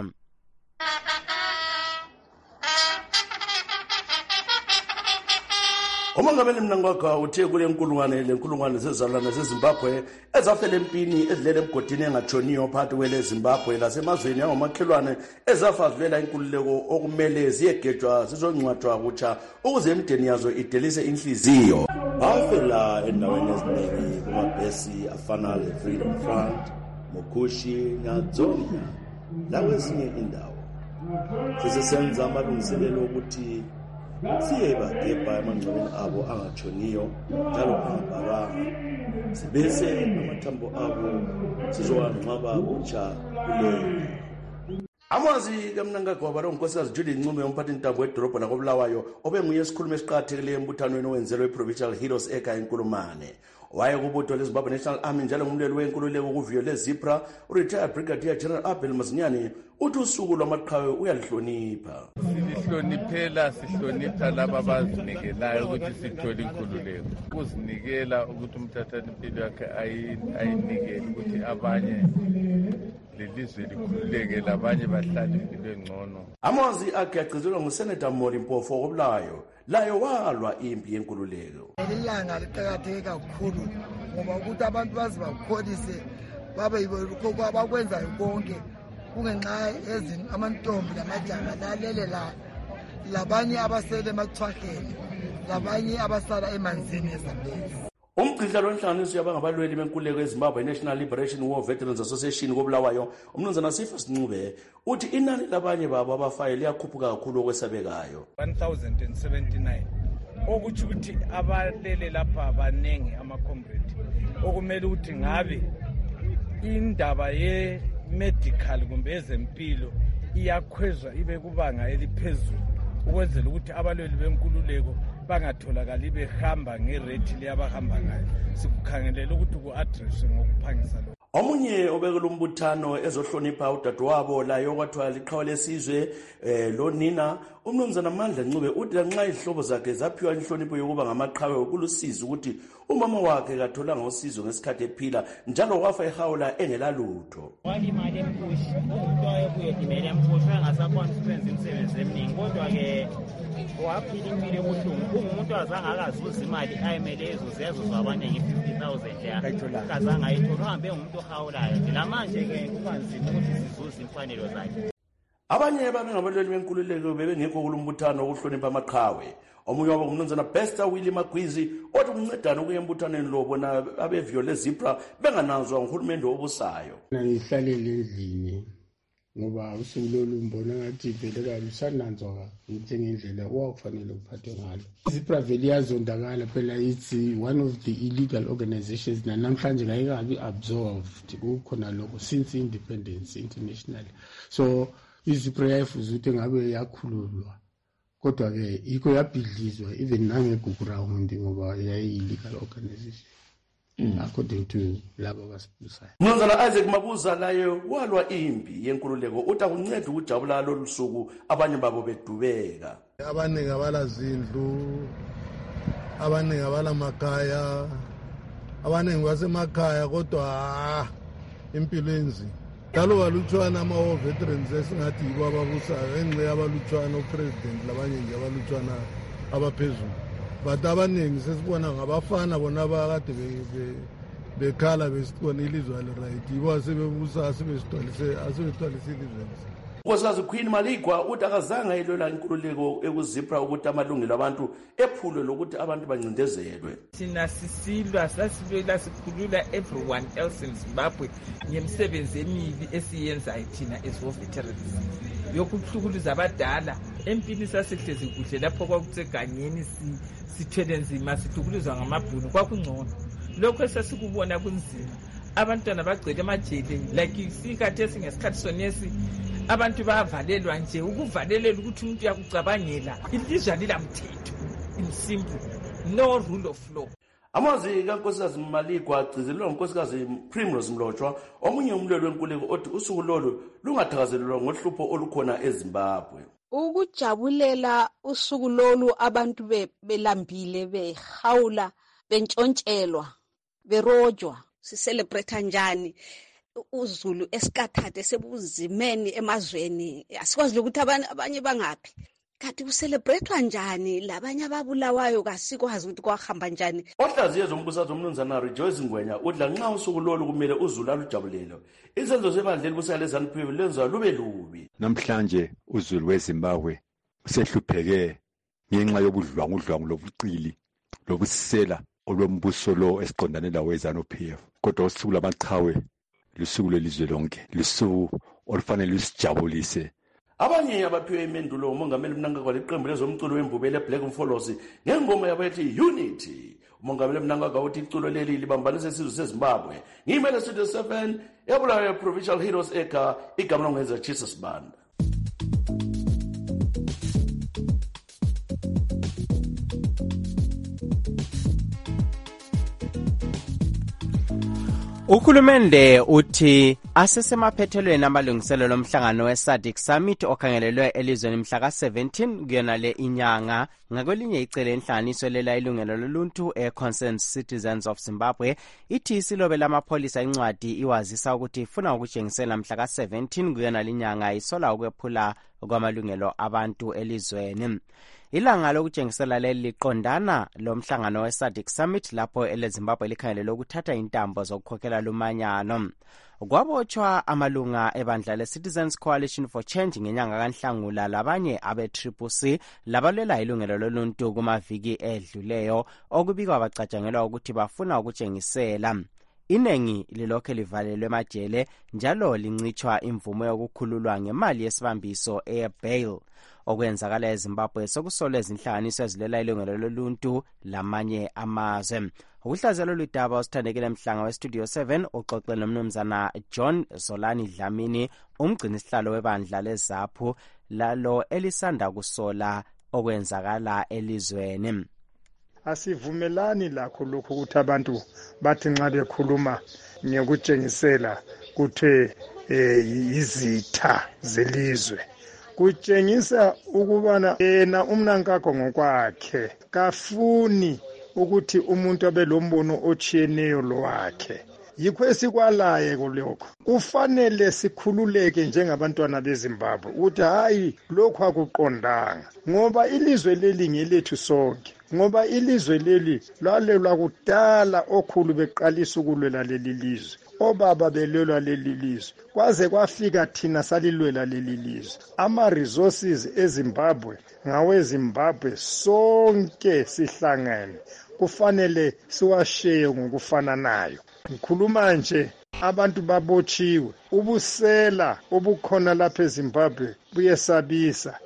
Umongameli Mnangagwa uthe kule nkulungwane lenkulungwane zezalwane zeZimbabwe ezafela empini ezilele emgodini engatshoniyo phakathi kwele Zimbabwe lasemazweni angomakhelwane ezafazwela inkululeko okumele ziyegejwa zizongcwatshwa kutsha ukuze imdeni yazo idelise inhliziyo. Bafela endaweni eziningi kumabhesi afana le-Freedom Front, Mukushi, Nyadzonia lakwezinye indawo. Sisesenza amalungiselelo ukuthi siye bagebha emangcwabeni abo angatshoniyo njalo angababanga, sibese amathambo abo sizowangcwaba kutsha kuleyo. Amazwi kaMnangagwa balo unkosikazi Judy Ncube umphathi ntambo wedolobho lakobulawayo obenguye isikhulumo esiqhakathekileyo embuthanweni owenzelwe iProvincial Heroes eka eNkulumane. Waye kubutho leZimbabwe National Army njalo ngumlweli wenkululeko kuviyo leZipra, uRetired Brigadier General Abel Mazinyane uthi usuku lwamaqhawe uyalihlonipha. Sihloniphela sihlonipha laba abazinikelayo ukuthi sithole inkululeko. Ukuzinikela ukuthi umthathana impilo yakhe ayinikele ukuthi abanye lelizwe likhululeke labanye bahlale impilo engcono. Amazwi akhe agcizelwa nguSenator Mori Mpofu okobulayo, layo walwa impi yenkululeko. Ilanga liqakatheke kakhulu ngoba ukuthi abantu bazi bakholise babe yikho abakwenzayo konke kungenxa ezini amantombi lamajaha lalele la labanye abasele emathwaheni labanye abasala emanzini eZambezi. Umgqidla lonhlanganiso yabangabalweli benkululeko eZimbabwe National Liberation War Veterans Association koBulawayo umnumzana Sifa Sincube uthi inani labanye babo abafayo liyakhuphuka kakhulu okwesabekayo. one thousand seventy-nine okuthi ukuthi abalele lapha abanengi ama-comrade okumele ukuthi ngabe indaba ye-medical kumbe ezempilo iyakhwezwa ibe kubanga eliphezulu ukwenzela ukuthi abalweli benkululeko bangatholakali behamba ngerethi leyabahamba ngayo. Sikukhangelela ukuthi ku-adresswe ngokuphangisa lo. Omunye obekela umbuthano ezohlonipha udadewabo layo kwathiwa liqhawe lesizwe eh lo nina umnumzana Mandla Ncube uthi lanxa izihlobo zakhe zaphiwa inhlonipho yokuba ngamaqhawe kulusizi ukuthi umama wakhe katholanga usizo ngesikhathi ephila njalo wafa ehawula engelalutho. Walimali empushi umuntu wayebuye dimele empushi engasakwazi ukwenza imisebenzi eminingi kodwa ke waphila impilo ebuhlungu ungumuntu wazange akazuza imali ayimele ezo zezo zabanengi fifty thousand ya kazange ayithola uhambe ngumuntu ohawulayo la manje ke kuba nzima ukuthi sizuze imfanelo zakhe. Abanye babengabalweli benkululeko bebengekho kulumbuthano wokuhlonipha amaqhawe. Omunye wabo umnumzana Bester Willie Magwizi othi ukuncedana ukuya embuthaneni lo bona abevyole zipra bengananzwa nguhulumende obusayo. Ngihlalele endlini ngoba usuku lolu mbona ngathi vele kalusananzwa njengendlela owakufanele uphathwe ngalo. Zipra vele yazondakala phela ithi one of the illegal organizations namhlanje kayikabi absolved kukhona lokho since independence internationally. So izipra yayifuza ukuthi ngabe yakhululwa kodwa ke iko yabhidlizwa even nangegugu round ngoba yayi-illegal organization mm. according to labo abasibusayo. Mnumzana Isaac Mabuza laye walwa impi yenkululeko uthi akunceda ukujabula lolu suku abanye babo bedubeka. Abaningi abalazindlu, abaningi abalamakhaya, abaningi basemakhaya kodwa impilo enzima. Njalo balutshwana ama-war veterans esingathi yibo ababusayo engxe yabalutshwana upresident labanye nje abalutshwana abaphezulu but abaningi sesibona ngabafana bona abakade bekhala besibona ilizwe aliright yibo asebebusa asebethwalise ilizwe. Unkosikazi Queen Maligwa uthi akazange ayilwela inkululeko ekuzipra ukuthi amalungelo abantu ephulwe lokuthi abantu bancindezelwe. Thina sisilwa sasivela sikhulula everyone else in Zimbabwe ngemisebenzi emibi esiyenzayo thina as war veterans yokuhlukuluza abadala empini sasihlezi kuhle lapho kwakusegangeni sithwele nzima sihlukuluzwa ngamabhunu kwakungcono lokho esasikubona kunzima abantwana bagcwele emajele like sikhathesi ngesikhathi sonesi abantu bavalelwa nje ukuvalelela ukuthi umuntu yakucabangela ilizwe lilamthetho imsimple no rule of law. Amazwi kaNkosikazi Maligwa agcizelelwa nguNkosikazi Primrose Mlotshwa omunye umlweli wenkululeko othi usuku lolu lungathakazelelwa ngohlupho olukhona eZimbabwe. Ukujabulela usuku lolu abantu belambile behawula bentshontshela berojwa sicelebrate njani uZulu esikathathe sebuzimeni emazweni asikwazi ukuthi abanye bangaphi kanti kucelebratewa njani labanye ababulawayo kasikwazi ukuthi kwahamba njani. Ohlaziye zombusazwe umnumzana Rejoice Ngwenya udla nxa usuku lolu kumele uZulu alujabulele izenzo zebandla libusela leZANU-P F lenza lube lubi. Namhlanje uZulu weZimbabwe usehlupheke ngenxa yobudlwangudlwangu lobuqili lobusela olwembuso lo esiqondane lawo eZANU-P F kodwa usuku lamaqhawe lusuku lelizwe lonke lusuku olufanele lusijabulise. Abanye abaphiwe imendulo umongameli Mnangagwa leqembu lezomculo wembubele Black Mfolosi ngengoma yabo ethi Unity. Umongameli Mnangagwa uthi iculo leli libambanisa isizwe seZimbabwe. Ngimele Studio seven eBulawayo Provincial Heroes Eka igama longenza Jesus Band. Uhulumende uthi asesemaphethelweni amalungiselelo omhlangano we-SADC Summit okhangelelwe elizweni mhla ka seventeen kuyona le inyanga ngakwelinye icele inhlanganiso lela ilungelo loluntu e-Concerned Citizens of Zimbabwe ithi isilobe lamapholisa incwadi iwazisa ukuthi ifuna ukutshengisela mhla ka seventeen kuyona le inyanga isola ukwephula kwamalungelo abantu elizweni. Ilanga lokutshengisela leli liqondana lomhlangano we-SADC Summit lapho eleZimbabwe likhangelele ukuthatha intambo zokukhokhela lumanyano. Kwabotshwa amalunga ebandla le-Citizens Coalition for Change ngenyanga kaNhlangula labanye abe-C C C labalwela ilungelo loluntu kumaviki edluleyo okubikwa bacatshangelwa ukuthi bafuna ukutshengisela. Inengi lilokhe livalelwe emajele njalo lincitshwa imvumo yokukhululwa ngemali yesibambiso eye-bail. Okwenzakala eZimbabwe sokusolwe izinhlanganiso ezilela ilungelo loluntu lamanye amazwe. Ukuhlaziyela lolu daba usithandekile Mhlanga weStudio seven uxoxe nomnumzana John Zolani Dlamini, umgcinisihlalo webandla leZAPU lalo elisanda kusola okwenzakala elizweni. Asivumelani lakho lokho ukuthi abantu bathi nxa bekhuluma ngekutshengisela kuthe izitha zelizwe. Kutshengisa ukubana yena umnankakho ngokwakhe kafuni ukuthi umuntu abe lombono otshiyeneyo lowakhe. Yikho esikwalaye kulokho. Kufanele sikhululeke njengabantwana beZimbabwe ukuthi hayi lokho akuqondanga ngoba ilizwe leli ngelethu sonke. Ngoba ilizwe leli lalelwa kudala okhulu beqalisa ukulwela leli lizwe. Obaba belwela leli lizwe kwaze kwafika thina salilwela leli lizwe. Ama resources eZimbabwe ngaweZimbabwe sonke sihlangene. Kufanele siwasheye ngokufananayo. Ngikhuluma nje abantu babotshiwe. Ubusela obukhona lapha eZimbabwe buyesabisa.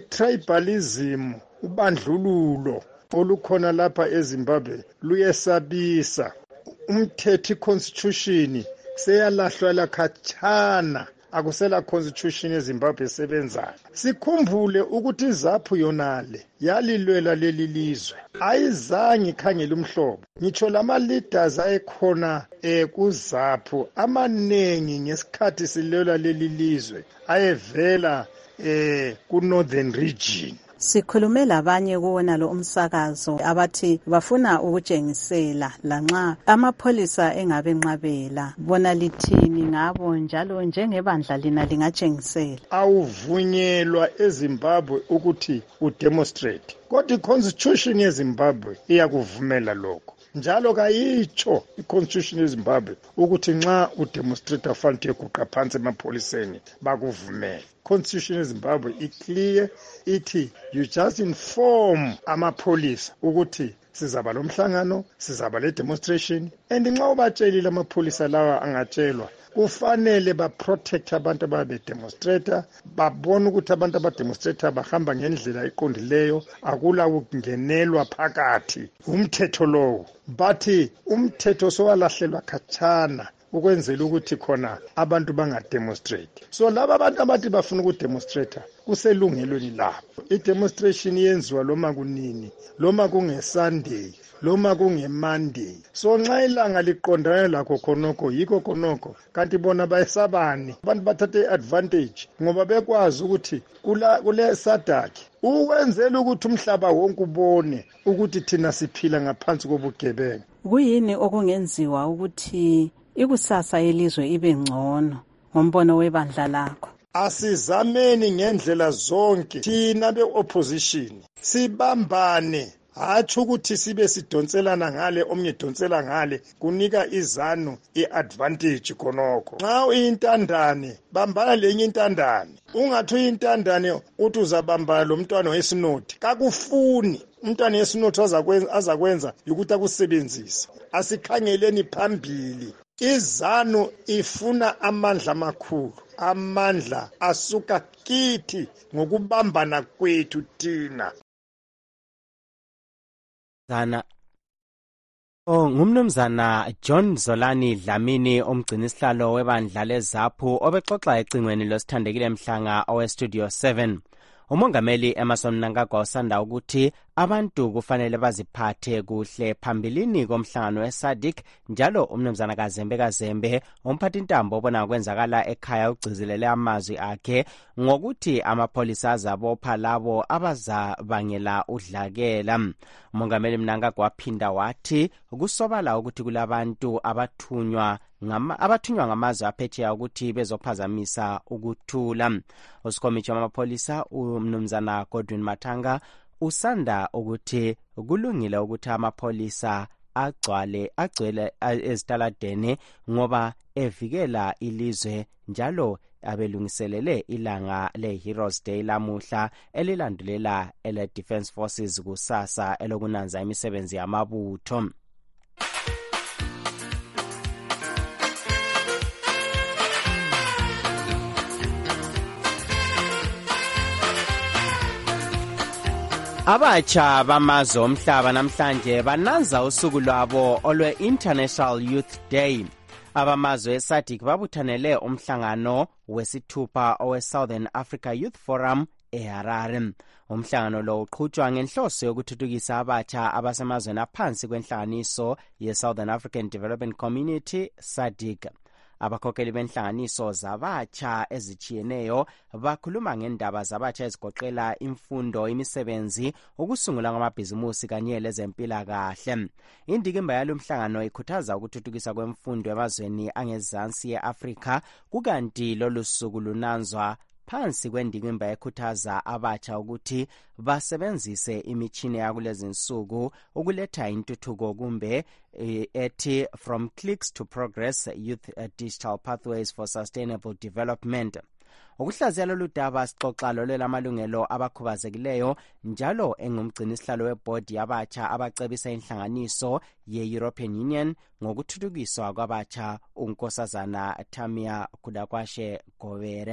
I-tribalism, ubandlululo olukhona lapha eZimbabwe luyesabisa. Umthetho constitution seyalahlwa lakhatshana, akusela constitution eZimbabwe esebenzayo. Sikhumbule ukuthi iZAPU yonale yalilwela leli lizwe, ayizange ikhangela umhlobo. Ngitsho lama leaders ayekhona eh kuZAPU amanengi ngesikhathi silwela leli lizwe ayevela eh ku Northern Region. Sikhulume labanye kuwona lo umsakazo abathi bafuna ukutshengisela lanxa amapholisa engabe nqabela. Bona lithini ngabo njalo njengebandla lina lingatshengisela? Awuvunyelwa eZimbabwe ukuthi udemonstrate. Kodwa iconstitution yeZimbabwe iyakuvumela lokho. Njalo kayitsho iconstitution yeZimbabwe ukuthi nxa udemonstrate ufanele ukuguqa phansi emapholiseni bakuvumele. Constitution yeZimbabwe iclear ithi you just inform amapolisa ukuthi sizaba lomhlangano, sizaba le demonstration, and nxa ubatshelile amapolisa lawa angatshelwa kufanele ba protect abantu ababe demonstrator, babone ukuthi abantu aba demonstrator bahamba ngendlela eqondileyo, akula ukungenelwa phakathi. Umthetho lowo bathi umthetho sowalahlelwa khatshana ukwenzela ukuthi khona abantu bangademonstrate. So laba abantu abathi bafuna ukudemonstrate kuselungelweni labo. I-demonstration yenziwa loma kunini, loma kungeSunday, loma kungeMonday. So nxa ilanga liqondana lakho khonokho yikho khonokho, kanti bona bayesabani abantu bathathe advantage ngoba bekwazi ukuthi kula kule SADC ukwenzela ukuthi umhlaba wonke ubone ukuthi thina siphila ngaphansi kobugebengu. Kuyini okungenziwa ukuthi ikusasa yelizwe ibe ngcono ngombono webandla lakho? Asizameni ngendlela zonke thina be-opposition sibambane, hatsho ukuthi sibe sidonselana ngale omnye donsela ngale kunika izanu i-advantage khonokho. Nxa uyintandane bambana lenye intandane, ungathi uyintandane uthi uzabamba lo mntwana wesinoti kakufuni. Umntwana wesinoti azakwenza azakwenza ukuthi akusebenzise. Asikhangeleni phambili. Izanu ifuna amandla amakhulu, amandla asuka kithi ngokubambana kwethu thina. Zana Oh ngumnumzana John Zolani Dlamini umgcinisihlalo webandla leZAPU obexoxa ecingweni losithandekile Mhlanga oweStudio seven. Umongameli Emmerson Mnangagwa usanda ukuthi abantu kufanele baziphathe kuhle phambilini komhlangano weSADC, njalo umnumzana Kazembe Kazembe umphathi intambo obona kwenzakala ekhaya ugcizilele amazwi akhe ngokuthi amapholisa azabopha labo abazabangela udlakela. Umongameli Mnangagwa waphinda wathi kusobala ukuthi kulabantu abathunywa ngama abathunywa ngamazwe aphetsheya ukuthi bezophazamisa ukuthula. Usikhomitsho wamapholisa umnumzana Godwin Mathanga usanda ukuthi kulungile ukuthi amapholisa agcwale agcwele ezitaladeni ngoba evikela ilizwe njalo abelungiselele ilanga le-Heroes Day lamuhla elilandulela ele-Defence Forces kusasa elokunanza imisebenzi yamabutho. Abatsha bamazwe omhlaba namhlanje bananza usuku lwabo olwe-International Youth Day. Abamazwe eSADC babuthanele umhlangano wesithupha owe-Southern Africa Youth Forum eHarare. Umhlangano lo uqhutshwa ngenhloso yokuthuthukisa abatsha abasemazweni aphansi kwenhlanganiso ye-Southern African Development Community SADC. Abakhokheli benhlanganiso zabatsha ezichiyeneyo bakhuluma ngendaba zabatsha ezigoqela imfundo, imisebenzi, ukusungula kwamabhizimusi kanye lezempilakahle. Indikimba yalomhlangano ikhuthaza ukuthuthukisa kwemfundo emazweni angezansi ye-Afrika, kukanti lolu suku lunanzwa phansi kwendikimba ekhuthaza abatsha ukuthi basebenzise imitshini yakulezi nsuku ukuletha intuthuko kumbe ethi From Clicks to Progress, Youth Digital Pathways for Sustainable Development. Ukuhlaziya lolu daba sixoxa lolelamalungelo abakhubazekileyo njalo engumgcini sihlalo webhodi yabatsha abacebisa inhlanganiso ye-European Union ngokuthuthukiswa kwabatsha unkosazana Tamia Kudakwashe Gobere.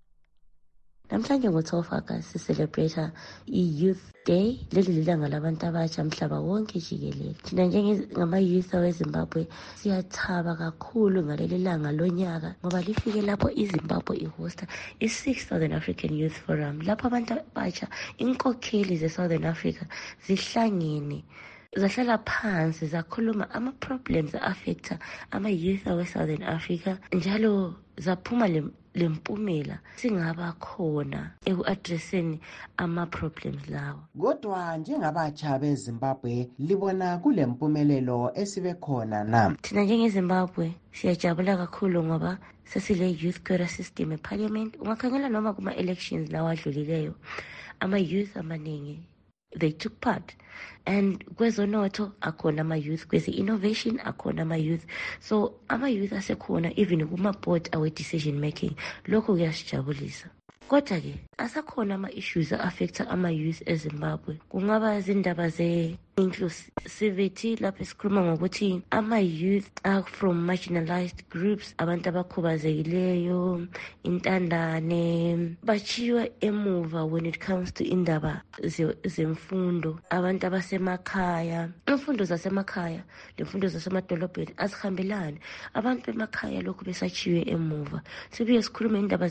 Namhlanje ngo-twelve August sicelebrate i-Youth Day, leli lilanga labantu abatsha mhlaba wonke jikelele. Thina njengama-youth aweZimbabwe siyathaba kakhulu ngaleli langa lonyaka ngoba lifike lapho iZimbabwe ihosta i-sixth Southern African Youth Forum, lapho abantu abatsha inkokheli ze-Southern Africa zihlangene zahlala phansi zakhuluma ama-problems affecta ama-youth awe-Southern Africa njalo zaphuma le lempumela singaba khona eku-addresseni ama-problems lawo. Kodwa njengabatsha beZimbabwe libona kulempumelelo esibe khona na? Thina njengeZimbabwe siyajabula kakhulu ngoba sesile youth quota system eParliament. Ungakhangela noma kuma-elections lawa adlulileyo ama-youth amaningi they took part, and kwezonotho akhona ama-youth, kweze-innovation akhona ama-youth, so ama-youth asekhona even kuma-board awe-decision making. Lokho kuyasijabulisa. Kodwa-ke asakhona ama-issues a-affecta ama-youth eZimbabwe. Kungaba zindaba ze-inclusivity lapho esikhuluma ngokuthi ama-youth are from marginalized groups, abantu abakhubazekileyo, intandane, bachiwe emuva when it comes to indaba zemfundo. Abantu abasemakhaya, imfundo zasemakhaya lemfundo zasemadolobheni azihambelani. Abantu bemakhaya lokhu besachiwe emuva. Sibuye sikhulume indaba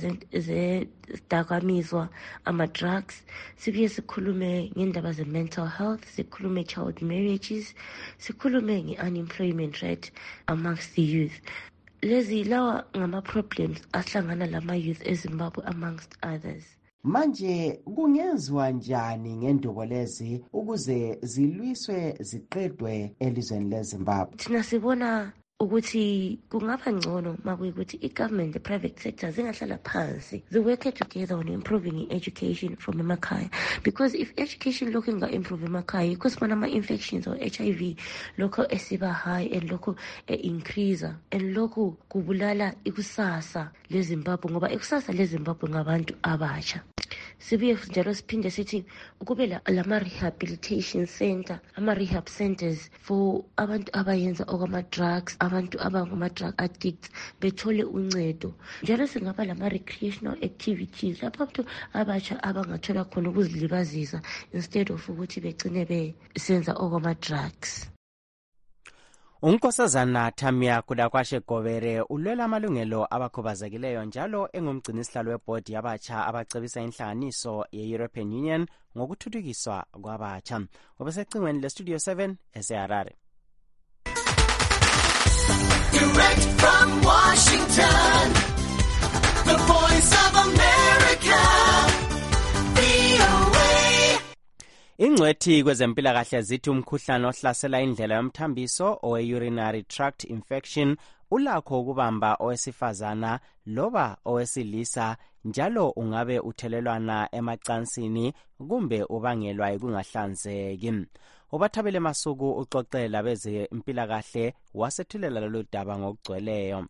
ze-dakamizwa, ama-drugs, sibuye sikhulume ngendaba ze-mental health, sikhulume child marriages, sikhulume nge-unemployment rate amongst the youth. Lezi lawa ngama-problems ahlangana lama-youth eZimbabwe amongst others. Manje kungenziwa njani ngendubo lezi ukuze zilwiswe ziqedwe elizweni leZimbabwe? Thina sibona ukuthi kungaba ngcono makuyikuthi i-government, the private sector zingahlala phansi, they work together on improving education from emakhaya, because if education lokhu inga-improve emakhaya yikho sibona ama-infections or H I V lokho esiba high and lokho e-increase, and lokhu kubulala ikusasa leZimbabwe ngoba ikusasa leZimbabwe ngabantu abatsha. Sibuye njalo siphinde sithi ukube lama-rehabilitation center, ama-rehab centers for abantu abayenza okwama-drugs, abantu abangama-drug addicts bethole uncedo. Njalo singaba lama-recreational activities lapho abantu abatsha abangathola khona ukuzilibazisa instead of ukuthi begcine besenza okwama-drugs. Unkosazana Tamia Kudakwashe Gobere ulwela amalungelo abakhubazekileyo njalo engumgcini sihlalo webhodi yabatsha abacebisa inhlanganiso ye-European Union ngokuthuthukiswa kwabatsha. Ubesecingweni le-Studio seven eseHarare. Direct from Washington, the Voice of America, V O A. Ingcwethi kwezempilakahle zithi umkhuhlane ohlasela indlela yomthambiso owe-urinary tract infection ulakho ukubamba owesifazana loba owesilisa njalo ungabe uthelelwana emacansini kumbe ubangelwa ukungahlanzeki. Ubathabele Masuku uxoxela beze impilakahle wasethulela lolu daba ngokugcweleyo.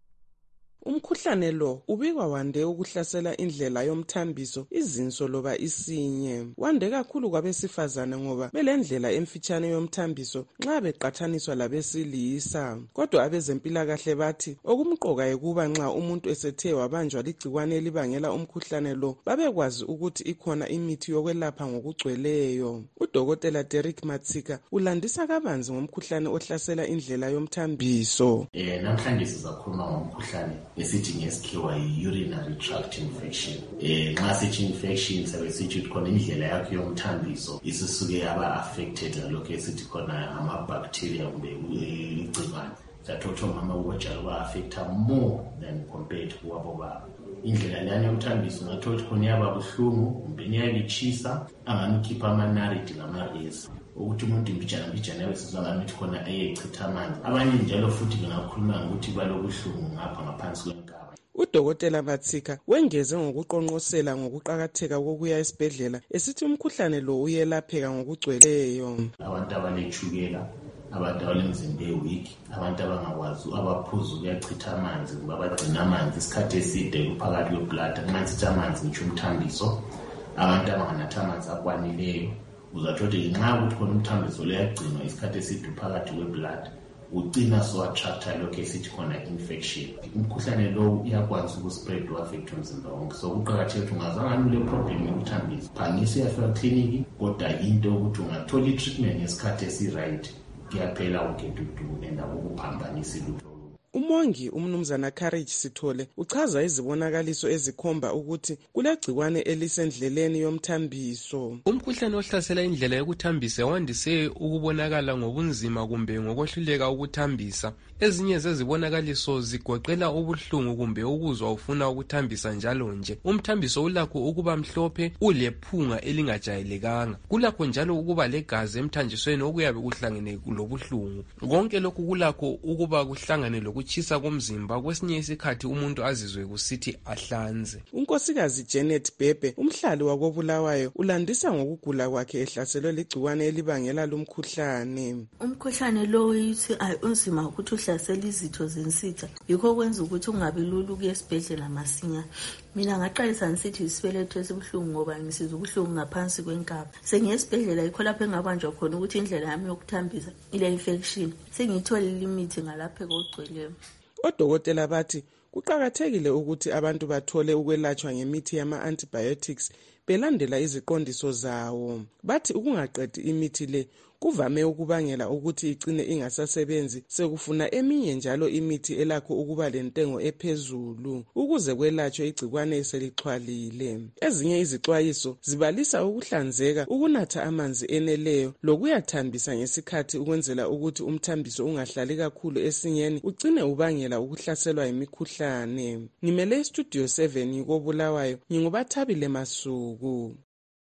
Umkhuhlane lo ubikwa wande ukuhlasela indlela yomthambiso, izinso loba isinye. Wande kakhulu kwabesifazane ngoba belendlela emfitshane yomthambiso nxa beqathaniswa labesilisa. Kodwa abezempilakahle bathi okumqoka ekuba nxa umuntu esethe wabanjwa ligcikwane elibangela umkhuhlane lo babekwazi ukuthi ikhona imithi yokwelapha ngokugcweleyo. Udokotela Derek Matsika ulandisa kabanzi ngomkhuhlane ohlasela indlela yomthambiso. Eh namhlanje sizakhuluma ngomkhuhlane esithi ngesikhiwa yi-urinary tract infection. Eh nxa sithi infection sabe sithi khona indlela yakho yomthambiso isisuke yaba affected ngalokho esithi khona ama-bacteria kumbe igcikwane. Zathothi omama ubojalo ba-affecta more than compared to wabo baba. Indlela leyani yomthambiso ngathothi khona yaba buhlungu kumbe iyalichisa anganikhipha amanaridi ngama-resi ukuthi umuntu mbijana mbijana wesizwa ngamithi khona ayechitha amanzi. Abanye njalo futhi bengakhuluma ngokuthi balobuhlungu ngapha ngaphansi kwenkaba. Udokotela Matsika wengeze ngokuqonqosela ngokuqakatheka kokuya esibhedlela esithi umkhuhlane lo uyelapheka ngokugcweleyo. Abantu abanetshukela, abantu abalemzimba e-weak, abantu abangakwazi abaphuza ukuyachitha amanzi ngoba bagcina amanzi isikhathi eside kuphakathi kweblada. Amanzi amanzi ngisho umthambiso, abantu abanganatha amanzi akwanileyo. Uzathothi nxa ukuthi khona umthambiso leyagcinwa isikhathi eside phakathi kweblada ugcina so attracta lokho esithi khona infection. Umkhuhlane lo uyakwazi ukuspread uaffect umzimba wonke. So kuqakathekile ukuthi ungazange ule problem yomthambiso phangisa uyafika clinic kodwa into ukuthi ungathola i-treatment ngesikhathi esi-right kuyaphela ukedudu enda ukuphambanisa lutho. Umongi umnumzana Courage Sithole uchaza izibonakaliso ezikhomba ukuthi kulegcikwane elisendleleni yomthambiso. Umkhuhlane ohlasela indlela yokuthambisa wandise ukubonakala ngobunzima kumbe ngokwehluleka ukuthambisa. Ezinye zezibonakaliso zigoqela ubuhlungu kumbe ukuzwa ufuna ukuthambisa njalo nje. Umthambiso ulakho ukuba mhlophe ulephunga elingajayelekanga. Kulakho njalo ukuba legazi emthanjisweni okuyabe kuhlangene lobuhlungu. Konke lokhu kulakho ukuba kuhlangane lokuchisa komzimba kwesinye isikhathi umuntu azizwe kusithi ahlanze. Unkosikazi Janet Bebe umhlali wakobulawayo ulandisa ngokugula kwakhe ehlaselwe ligcikwane elibangela lumkhuhlane. Umkhuhlane lo uyithi ayi unzima ukuthi uhlasela izitho zensitha yikho kwenza ukuthi ungabi lula ukuya esibhedlela masinya. Mina ngaqalisa ngisithi isibeletho esibuhlungu ngoba ngisizwa ubuhlungu ngaphansi kwenkaba. Sengiyesibhedlela yikho lapho engabanjwa khona ukuthi indlela yami yokuthambisa ile infection. Sengithola imithi ngalapha kokugcweleyo. Odokotela bathi kuqakathekile ukuthi abantu bathole ukwelatshwa ngemithi yama-antibiotics belandela iziqondiso zawo. Bathi ukungaqedi imithi le kuvame ukubangela ukuthi igcine ingasasebenzi sekufuna eminye njalo imithi elakho ukuba lentengo ephezulu ukuze kwelatshwe igcikwane eselixhwalile. Ezinye izixwayiso zibalisa ukuhlanzeka, ukunatha amanzi eneleyo lokuyathambisa ngesikhathi ukwenzela ukuthi umthambiso ungahlali kakhulu esinyeni ugcine ubangela ukuhlaselwa yimikhuhlane. Ngimele Studio seven kobulawayo ngingubathabile Masuku.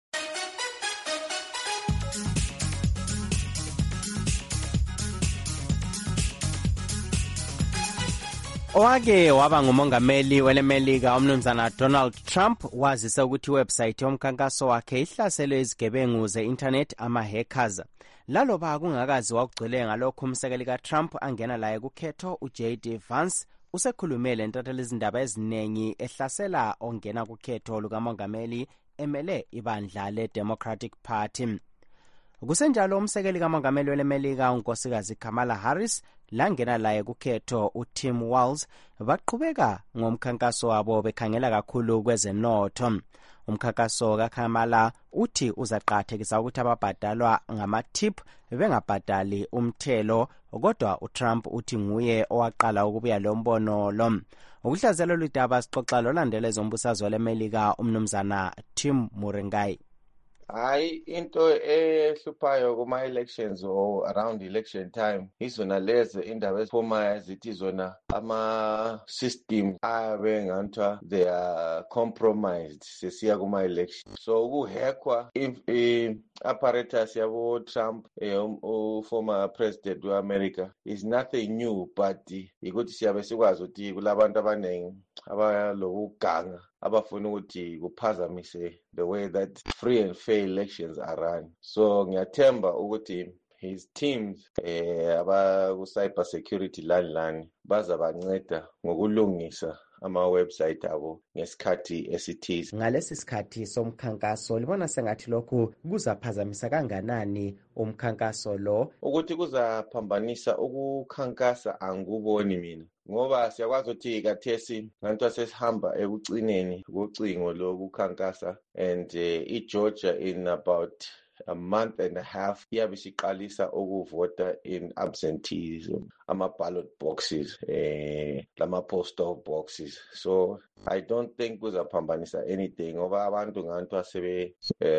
Owake waba ngumongameli welemelika umnumzana Donald Trump wazise ukuthi iwebsite yomkhankaso wakhe ihlaselwe izigebengu ze-internet ama-hackers. Laloba kungakazi wakugcwele ngalokho umsekeli ka-Trump angena laye kukhetho uJ D Vance usekhulumele ntatheli izindaba eziningi ehlasela ongena kukhetho lukamongameli emele ibandla le-Democratic Party. Kusenjalo umsekeli kamongameli welemelika unkosikazi Kamala Harris langena laye kukhetho uTim Walz baqhubeka ngomkhankaso wabo bekhangela kakhulu kwezenotho. Umkhankaso kaKamala uthi uzaqathekisa ukuthi ababhadalwa ngama-tip bengabhadali umthelo, kodwa uTrump uthi nguye owaqala ukubuya lo mbono lo. Ukuhlazela ludaba sixoxa lolandela ezombusazwe lemelika umnumzana Tim Muringai. Hayi into ehluphayo kuma elections or around election time izona lezi indaba eziphumayo zithi zona ama system abe nganthwa they are compromised sesiya kuma election. So ukuhackwa if apparatus yabo Trump u former president we America is nothing new, but ukuthi siyabe sikwazi ukuthi kulabantu abanengi abalokuganga abafuna ukuthi kuphazamise the way that free and fair elections are run. So ngiyathemba ukuthi his teams eh aba ku cyber security lani lani bazabanceda ngokulungisa ama-website abo ngesikhathi esithize. Ngalesi sikhathi somkhankaso libona sengathi lokhu kuzaphazamisa kanganani umkhankaso lo? Ukuthi kuzaphambanisa ukukhankasa anguboni mina, ngoba siyakwazi ukuthi kathesi nganto sesihamba ekucineni kocingo lokukhankasa and uh, iGeorgia in about a month and a half iyabe siqalisa ukuvota in absenteeism, ama ballot boxes, eh lama postal boxes. So I don't think kuzaphambanisa anything ngoba abantu nganto asebe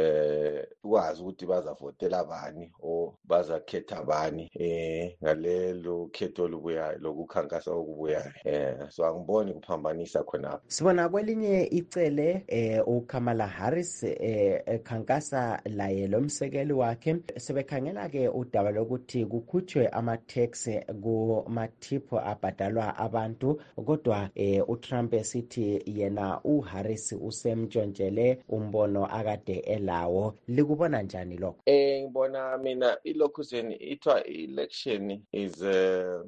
eh ukwazi ukuthi bazavotela bani o bazakhetha bani eh ngalelo khetho lubuya lokukhankasa okubuya. Eh so angiboni kuphambanisa khona. Sibona kwelinye icele eh uKamala Harris eh ekhankasa laye lo msekeli wakhe sebekhangela ke udaba lokuthi kukhutshwe ama tax ku matipho abhadalwa abantu, kodwa eh uTrump esithi yena uHarris usemntshontshelele umbono akade elawo. Likubona njani lokho? Eh ngibona mina ilokhuzeni ithwa election is uh,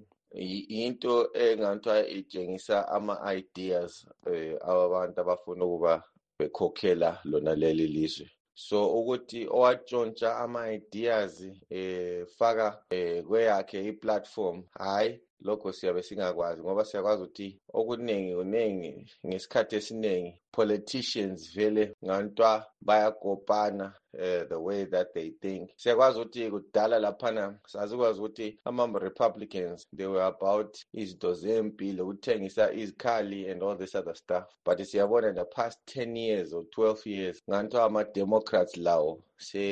into enganthwa itshengisa ama ideas eh abantu abafuna ukuba bekhokhela lona leli lizwe. So ukuthi owatshontsha ama ideas eh faka eh kweyakhe iplatform, hayi lokho siyabe singakwazi ngoba siyakwazi ukuthi okuningi uningi ngesikhathi esiningi politicians vele ngantwa bayakopana uh, the way that they think. Siyakwazi ukuthi kudala laphana sasikwazi ukuthi ama Republicans they were about izinto zempilo, ukuthengisa izikhali and all this other stuff, but siyabona in the past ten years or twelve years ngantwa ama Democrats lawo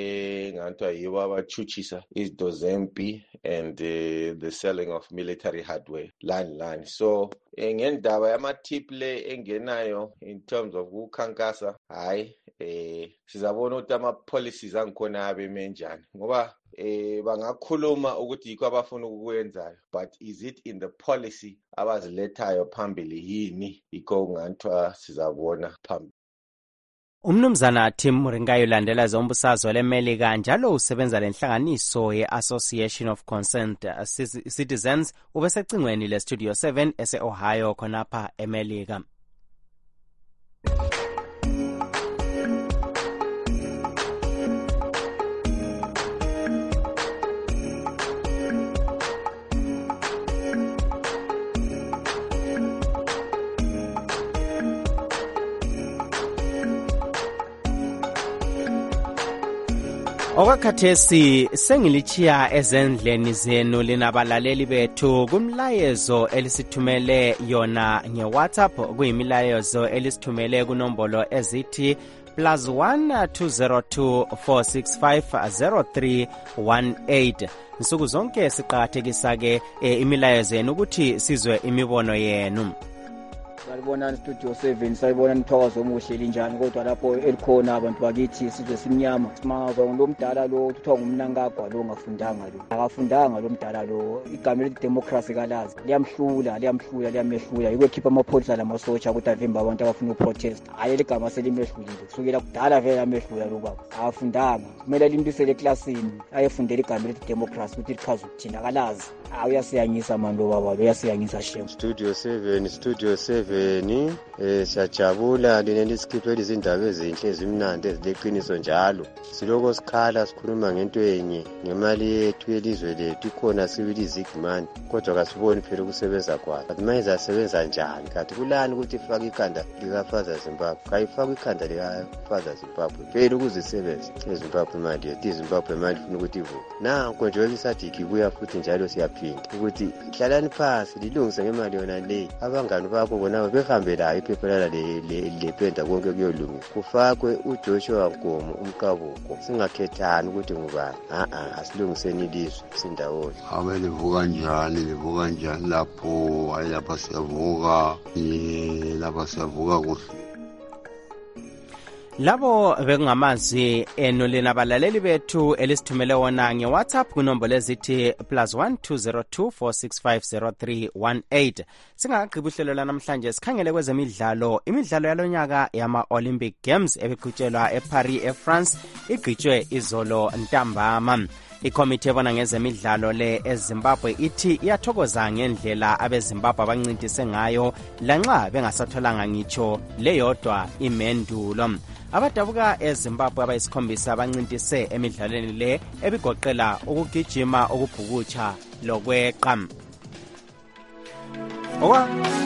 se ngantwa yibo abachuchisa izinto zempi and uh, the selling of military hardware line line. So ngendaba yama tip le engenayo in terms of ukhankasa, hayi eh sizabona ukuthi ama policies angikhona abe menjani ngoba eh bangakhuluma ukuthi yikho abafuna ukwenzayo, but is it in the policy abazilethayo phambili yini? Yikho ngantwa sizabona phambili. Umnumzana Tim Muringayo landela zombusazwe leMelika njalo usebenza lenhlanganiso ye-Association of Concerned Citizens ubesecingweni le Studio seven ese-Ohio khonapha eMelika. Okwakhathesi sengilichiya ezendleni zenu linabalaleli bethu kumlayezo elisithumele yona nge-WhatsApp, kuyimilayezo elisithumele kunombolo ezithi plus one two zero two four six five zero three one eight. Nsuku zonke siqakathekisa ke e, imilayezo yenu ukuthi sizwe imibono yenu. Salibonani Studio seven, salibona nithokozo omuhle linjani, kodwa lapho elikhona abantu bakithi sizwe simnyama simangazwa ngomdala lo kuthiwa ngumnankagwa lo ngafundanga lo akafundanga lo mdala lo. Igama elithi democracy kalazi liyamhlula liyamhlula liyamehlula ikwekhipha amapholisa lamasotsha ukuthi avimba abantu abafuna uprotest. Hayi ligama selimehlulile kusukela kudala vele amehlula lo baba akafundanga. Kumele limbisele eklasini ayefundela igama elithi democracy ukuthi lichaza ukuthina kalazi. Uyasiyangisa manje lo baba lo uyasiyangisa shem. Studio seven, Studio seven eh siyajabula leli sikhiphela izindaba ezinhle ezimnandi ezileqiniso njalo. Siloko sikhala sikhuluma ngento enye ngemali yethu yelizwe lethu ikhona sibili izigmani kodwa kasiboni phela ukusebenza kwayo. But manje asebenza njani kanti kulani ukuthi ifake ikhanda likaFaza Zimbabwe? Kayifaka ikhanda likaFaza Zimbabwe phela ukuzisebenza eZimbabwe imali yethu iZimbabwe imali ifuna ukuthi ivuke. Nanko nje isathiki kuya futhi njalo siyaphinda ukuthi hlalani phansi lilungise ngemali yona le. Abangani bakho bona nabo behambe layo iphepha lala lependa konke kuyolunga, kufakwe uJoshua Nkomo umkabuko, singakhethani ukuthi ngubani. a-a asilungiseni ilizwe sindawonye. Abe livuka njani livuka njani lapho, hayi lapha siyavuka, lapha siyavuka kuhle. Labo bekungamazwi eno lena balaleli bethu elisithumele wona nge-WhatsApp kunombolo ezithi plus one two zero two four six five zero three one eight. Singakagqibi uhlelo lanamhlanje sikhangele kwezemidlalo. Imidlalo yalonyaka yama-Olympic Games ebiqhutshelwa eParis eFrance igqitshwe izolo ntambama. Ikomiti ebona ngezemidlalo le eZimbabwe ithi iyathokoza ngendlela abeZimbabwe abancintise ngayo lanxa bengasatholanga ngitsho leyodwa imendulo. Abadabuka eZimbabwe abayisikhombisa abancintise emidlalweni le ebigoqela ukugijima, ukubhukutsha lokweqa. Owa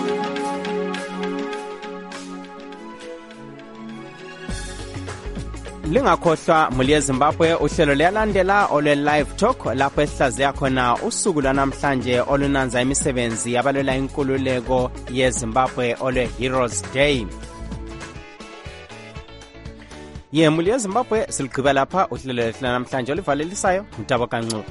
Lingakhohlwa muli yeZimbabwe, uhlelo liyalandela olwe live talk lapho esihlaziya khona usuku lwanamhlanje olunanza imisebenzi yabalwela inkululeko yeZimbabwe olwe Heroes Day. Ye muli yeZimbabwe siligqiba lapha uhlelo lwanamhlanje olivalelisayo Ntabo Kancube.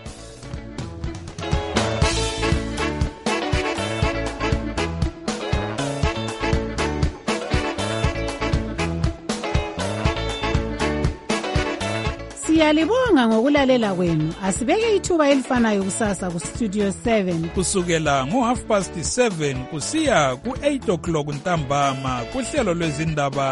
Siyalibonga ngokulalela kwenu. Asibeke ithuba elifanayo kusasa ku Studio seven kusukela ngo half past seven kusiya ku eight o'clock ntambama kuhlelo lwezindaba